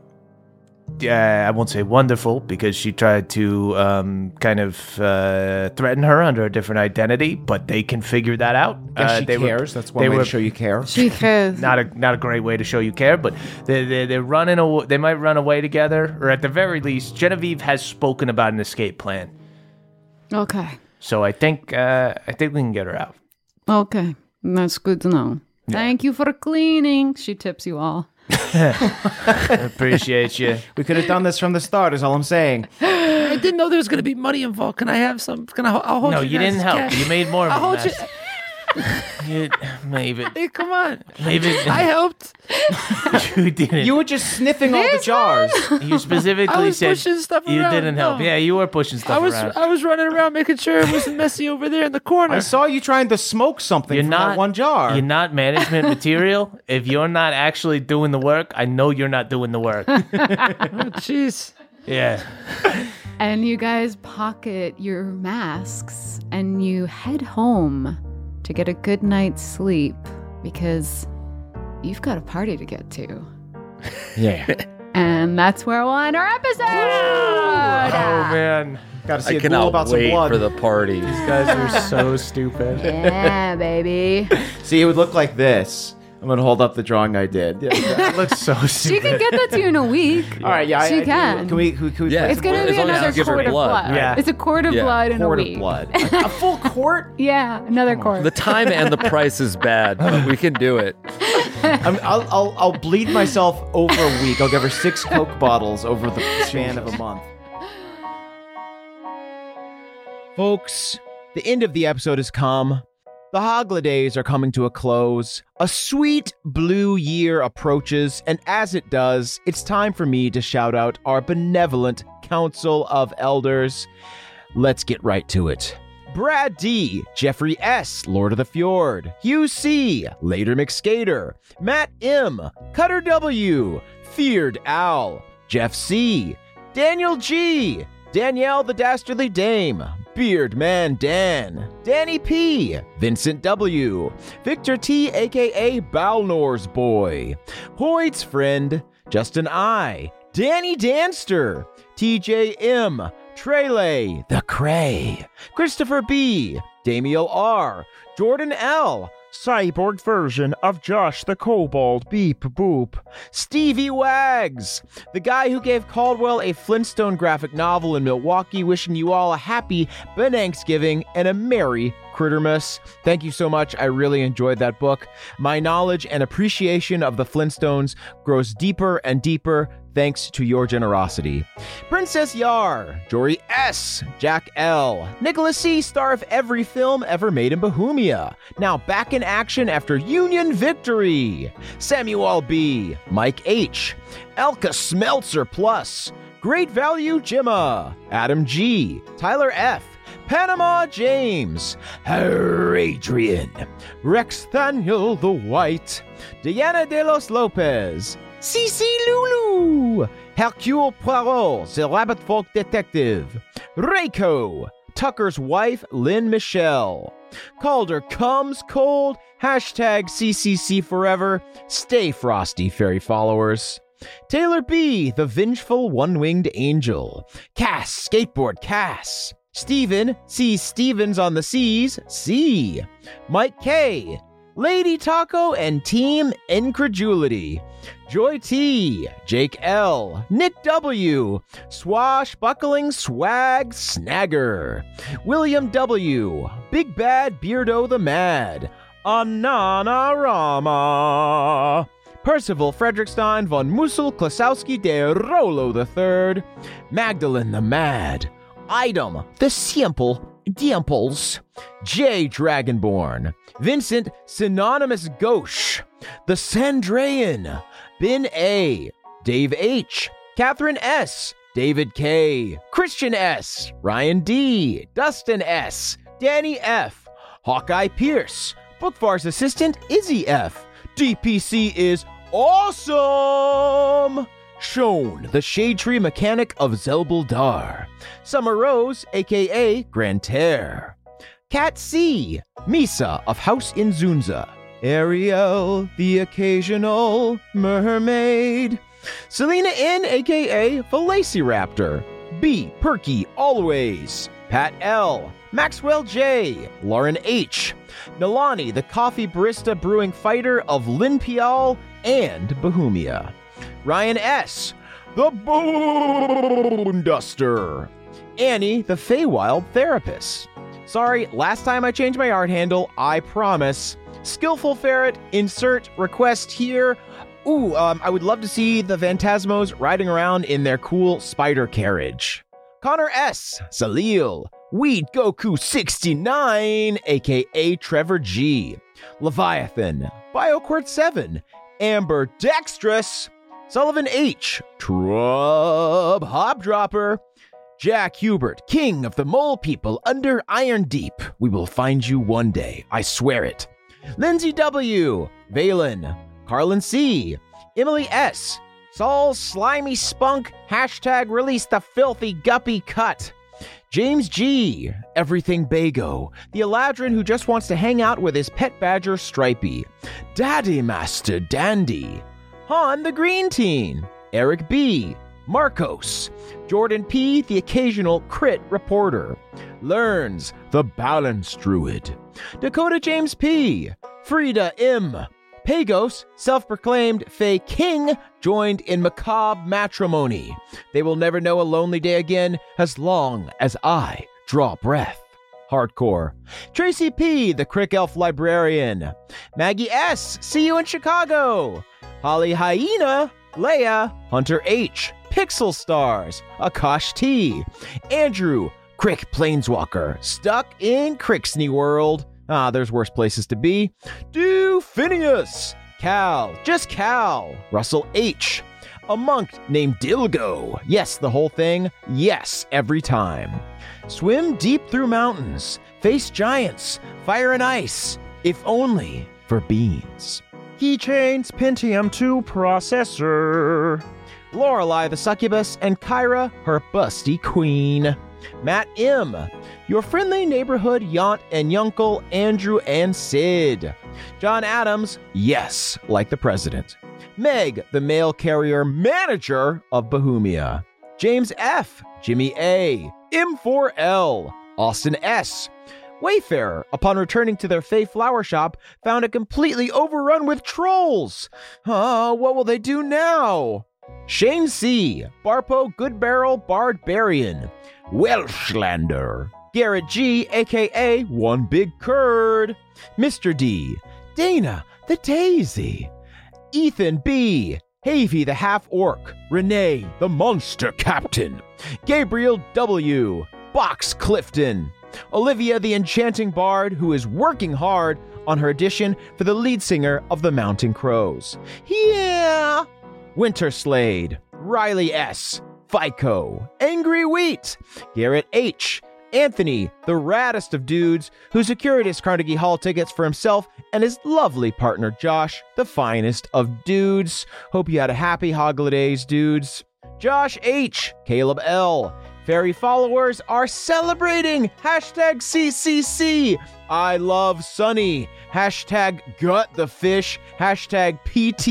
I won't say wonderful, because she tried to kind of threaten her under a different identity, but they can figure that out. Guess she They cares. That's one way to show you care. She has... Not a great way to show you care, but they're running. They might run away together, or at the very least, Genevieve has spoken about an escape plan. Okay. So I think we can get her out. Okay. That's good to know. Thank you for cleaning. She tips you all. I appreciate you. We could have done this from the start, is all I'm saying. I didn't know there was going to be money involved. Can I have some? I'll hold No, you you didn't guys' help. cash. You made more of I'll a hold mess. Maybe. Hey, come on. Maybe. I helped. You didn't. You were just sniffing all the jars. You specifically I was said pushing stuff you around. didn't help. No. Yeah, you were pushing stuff around. I was running around making sure it wasn't messy over there in the corner. I saw you trying to smoke something You're from not that one jar. You're not management material. If you're not actually doing the work, I know you're not doing the work. Oh, jeez. Yeah. And you guys pocket your masks and you head home to get a good night's sleep because you've got a party to get to. Yeah. And that's where we'll end our episode. Oh man, Got to see I a ghoul cannot about some wait blood. for the party. these guys are so stupid. Yeah, baby. See, it would look like this. I'm going to hold up the drawing I did. That looks so She stupid. can get that to you in a week. All right, yeah. She can. Can we Yeah. It's going to As be long as you another give her quart of blood. blood. Yeah. It's a quart of Yeah. blood in a quart of week. blood? A full quart? Yeah, another quart. The time and the price is bad, but we can do it. I'll bleed myself over a week. I'll give her 6 Coke bottles over the span of a month. Folks, the end of the episode has come. The holidays are coming to a close. A sweet blue year approaches, and as it does, it's time for me to shout out our benevolent Council of Elders. Let's get right to it. Brad D, Jeffrey S, Lord of the Fjord, Hugh C, Later McSkater, Matt M, Cutter W, Feared Al, Jeff C, Daniel G, Danielle the Dastardly Dame, Beard Man Dan, Danny P, Vincent W, Victor T aka Balnor's Boy, Hoyd's Friend, Justin I, Danny Danster, TJ M, Trele, The Cray, Christopher B, Damiel R, Jordan L, Cyborg version of Josh the Kobold, beep boop, Stevie Wags, the guy who gave Caldwell a Flintstone graphic novel in Milwaukee, wishing you all a happy Thanksgiving and a Merry Crittermas. Thank you so much. I really enjoyed that book. My knowledge and appreciation of the Flintstones grows deeper and deeper thanks to your generosity. Princess Yar, Jory S, Jack L, Nicholas C, star of every film ever made in Bohemia, now back in action after Union victory. Samuel B, Mike H, Elka Smeltzer Plus, Great Value Jimma, Adam G, Tyler F, Panama James, Adrian, Rex Daniel the White, Diana de los Lopez, Cici Lulu, Hercule Poirot, the Rabbit Folk Detective, Reiko, Tucker's wife, Lynn Michelle, Calder comes cold, hashtag CCC forever, stay frosty, fairy followers. Taylor B, the vengeful one-winged angel, Cass, skateboard Cass, Steven, C. Stevens on the seas, C, Mike K, Lady Taco and Team Incredulity, Joy T, Jake L, Nick W, Swashbuckling Swag Snagger, William W, Big Bad Beardo the Mad, Ananarama, Percival Frederickstein von Mussel Klasowski de Rolo III, Magdalene the Mad, Item the Simple Dimples, J Dragonborn, Vincent Synonymous Gauche, The Sandrayan, Ben A, Dave H, Catherine S, David K, Christian S, Ryan D, Dustin S, Danny F, Hawkeye Pierce, Bookvar's assistant Izzy F, DPC is awesome! Shone, the Shade Tree Mechanic of Zelbuldar, Summer Rose, aka Grantaire, Cat C, Misa of House Inzunza, Ariel, the Occasional Mermaid, Selena N, aka Velociraptor, B, Perky Always, Pat L, Maxwell J, Lauren H, Nalani, the Coffee Barista Brewing Fighter of Linpial and Bohemia, Ryan S., the Bone Duster, Annie, the Feywild Therapist. Sorry, last time I changed my art handle, I promise. Skillful Ferret, insert request here. Ooh, I would love to see the Phantasmos riding around in their cool spider carriage. Connor S., Salil, Weed Goku 69, aka Trevor G, Leviathan, BioQuart 7, Amber Dextrous, Sullivan H., Trub Hobdropper, Jack Hubert, King of the Mole People under Iron Deep. We will find you one day, I swear it. Lindsay W., Valen, Carlin C., Emily S., Saul Slimy Spunk, hashtag release the filthy guppy cut. James G., Everything Bago, the Eladrin who just wants to hang out with his pet badger Stripey. Daddy Master Dandy. Han the Green Teen, Eric B., Marcos, Jordan P., the occasional crit reporter, Learns, the Balance Druid, Dakota James P., Frida M., Pagos, self-proclaimed Fey King, joined in macabre matrimony. They will never know a lonely day again as long as I draw breath. Hardcore. Tracy P., the Crick Elf Librarian, Maggie S., see you in Chicago, Holly Hyena, Leia, Hunter H., Pixel Stars, Akash T., Andrew, Crick Planeswalker, stuck in Crixney World. There's worse places to be. Dufinius, Cal, just Cal, Russell H., a monk named Dilgo. Yes, the whole thing. Yes, every time. Swim deep through mountains, face giants, fire and ice, if only for beans. Keychains, Pentium 2 processor. Lorelei the Succubus and Kyra, her busty queen. Matt M., your friendly neighborhood Yaunt and Yuncle, Andrew and Sid. John Adams, yes, like the president. Meg, the mail carrier manager of Bohemia. James F., Jimmy A., M4L, Austin S., Wayfarer, upon returning to their Fey flower shop, found it completely overrun with trolls. What will they do now? Shane C., Barpo Goodbarrel Barbarian, Welchlander, Garrett G., a.k.a. One Big Curd, Mr. D., Dana the Daisy, Ethan B., Havy the Half-Orc, Renee the Monster Captain, Gabriel W., Box Clifton, Olivia the Enchanting Bard, who is working hard on her audition for the lead singer of the Mountain Crows. Yeah! Winter Slade, Riley S., FICO, Angry Wheat, Garrett H., Anthony, the raddest of dudes, who secured his Carnegie Hall tickets for himself, and his lovely partner Josh, the finest of dudes. Hope you had a happy holidays, dudes. Josh H., Caleb L., Fairy followers are celebrating! Hashtag CCC! I love Sunny! Hashtag gut the fish! Hashtag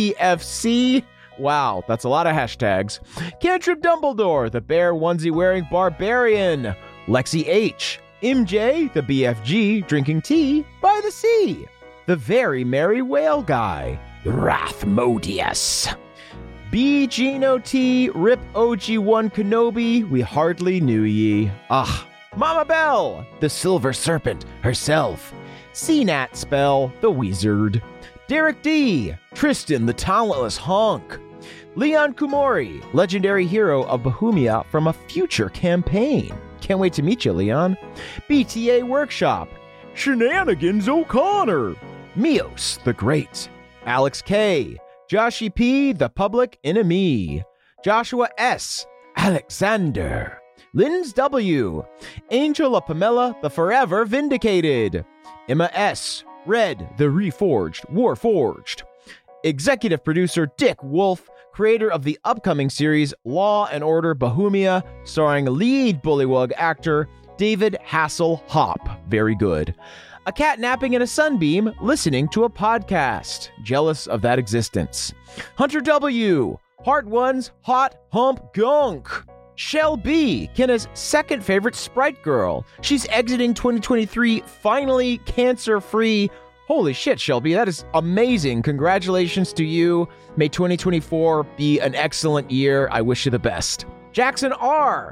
PTFC! Wow, that's a lot of hashtags. Cantrip Dumbledore, the bear onesie wearing barbarian. Lexi H., MJ, the BFG, drinking tea by the sea. the very merry whale guy, Rathmodius. B. Gino T. Rip OG1 Kenobi, we hardly knew ye. Mama Bell, the silver serpent herself. CNAT Spell, the wizard. Derek D. Tristan, the talentless honk. Leon Kumori, legendary hero of Bohemia from a future campaign. Can't wait to meet you, Leon. BTA Workshop. Shenanigans O'Connor. Mios, the Great. Alex K. Joshy P, the public enemy. Joshua S. Alexander. Linz W. Angela Pamela, the forever vindicated. Emma S. Red, the reforged, warforged. Executive producer Dick Wolf, creator of the upcoming series Law and Order Bohemia, starring lead bullywug actor David Hasselhoff. Very good. A cat napping in a sunbeam, listening to a podcast. Jealous of that existence. Hunter W. Heart One's Hot Hump Gunk. Shell B. Kenna's second favorite Sprite girl. She's exiting 2023 finally cancer-free. Holy shit, Shelby, that is amazing. Congratulations to you. May 2024 be an excellent year. I wish you the best. Jackson R.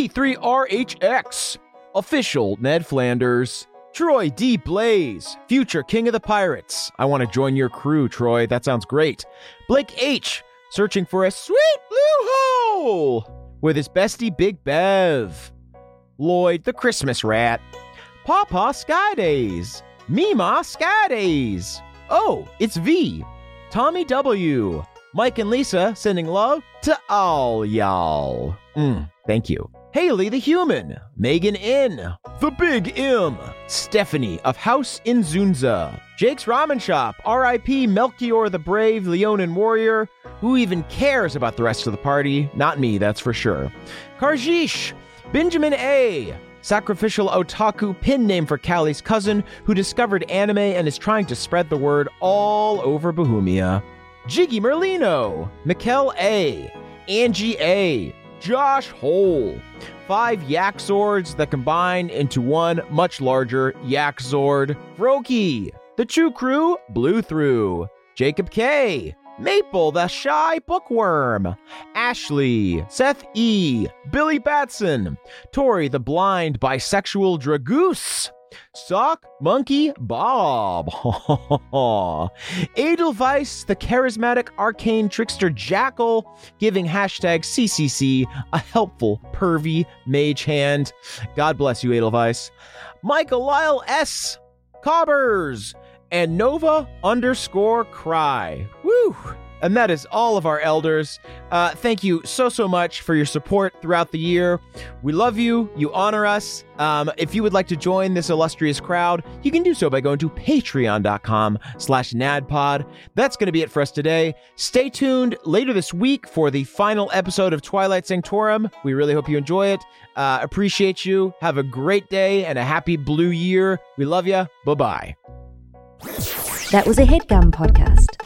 T3RHX. Official Ned Flanders. Troy D. Blaze, future king of the pirates. I want to join your crew, Troy. That sounds great. Blake H. Searching for a sweet blue hole with his bestie Big Bev. Lloyd, the Christmas rat. Pawpaw Skydays. Mima Skydays. Oh, it's V. Tommy W. Mike and Lisa sending love to all y'all. Thank you. Haley the Human, Megan N, The Big M, Stephanie of House Inzunza, Jake's Ramen Shop, R.I.P. Melchior the Brave, Leonin Warrior. Who even cares about the rest of the party? Not me, that's for sure. Karjish, Benjamin A, Sacrificial Otaku, pin name for Callie's cousin who discovered anime and is trying to spread the word all over Bohemia. Jiggy Merlino, Mikkel A, Angie A, Josh Hole. 5 Yak Zords that combine into one much larger Yak Zord. Froki, the True Crew blew through. Jacob K, Maple the Shy Bookworm. Ashley, Seth E, Billy Batson, Tori the Blind Bisexual Dragoose. Sock Monkey Bob. Edelweiss, the charismatic arcane trickster Jackal, giving hashtag CCC a helpful pervy mage hand. God bless you, Edelweiss. Michael Lyle S. Cobbers and Nova _Cry. Woo! And that is all of our elders. Thank you so much for your support throughout the year. We love you. You honor us. If you would like to join this illustrious crowd, you can do so by going to patreon.com/nadpod. That's going to be it for us today. Stay tuned later this week for the final episode of Twilight Sanctorum. We really hope you enjoy it. Appreciate you. Have a great day and a happy blue year. We love you. Bye-bye. That was a HeadGum podcast.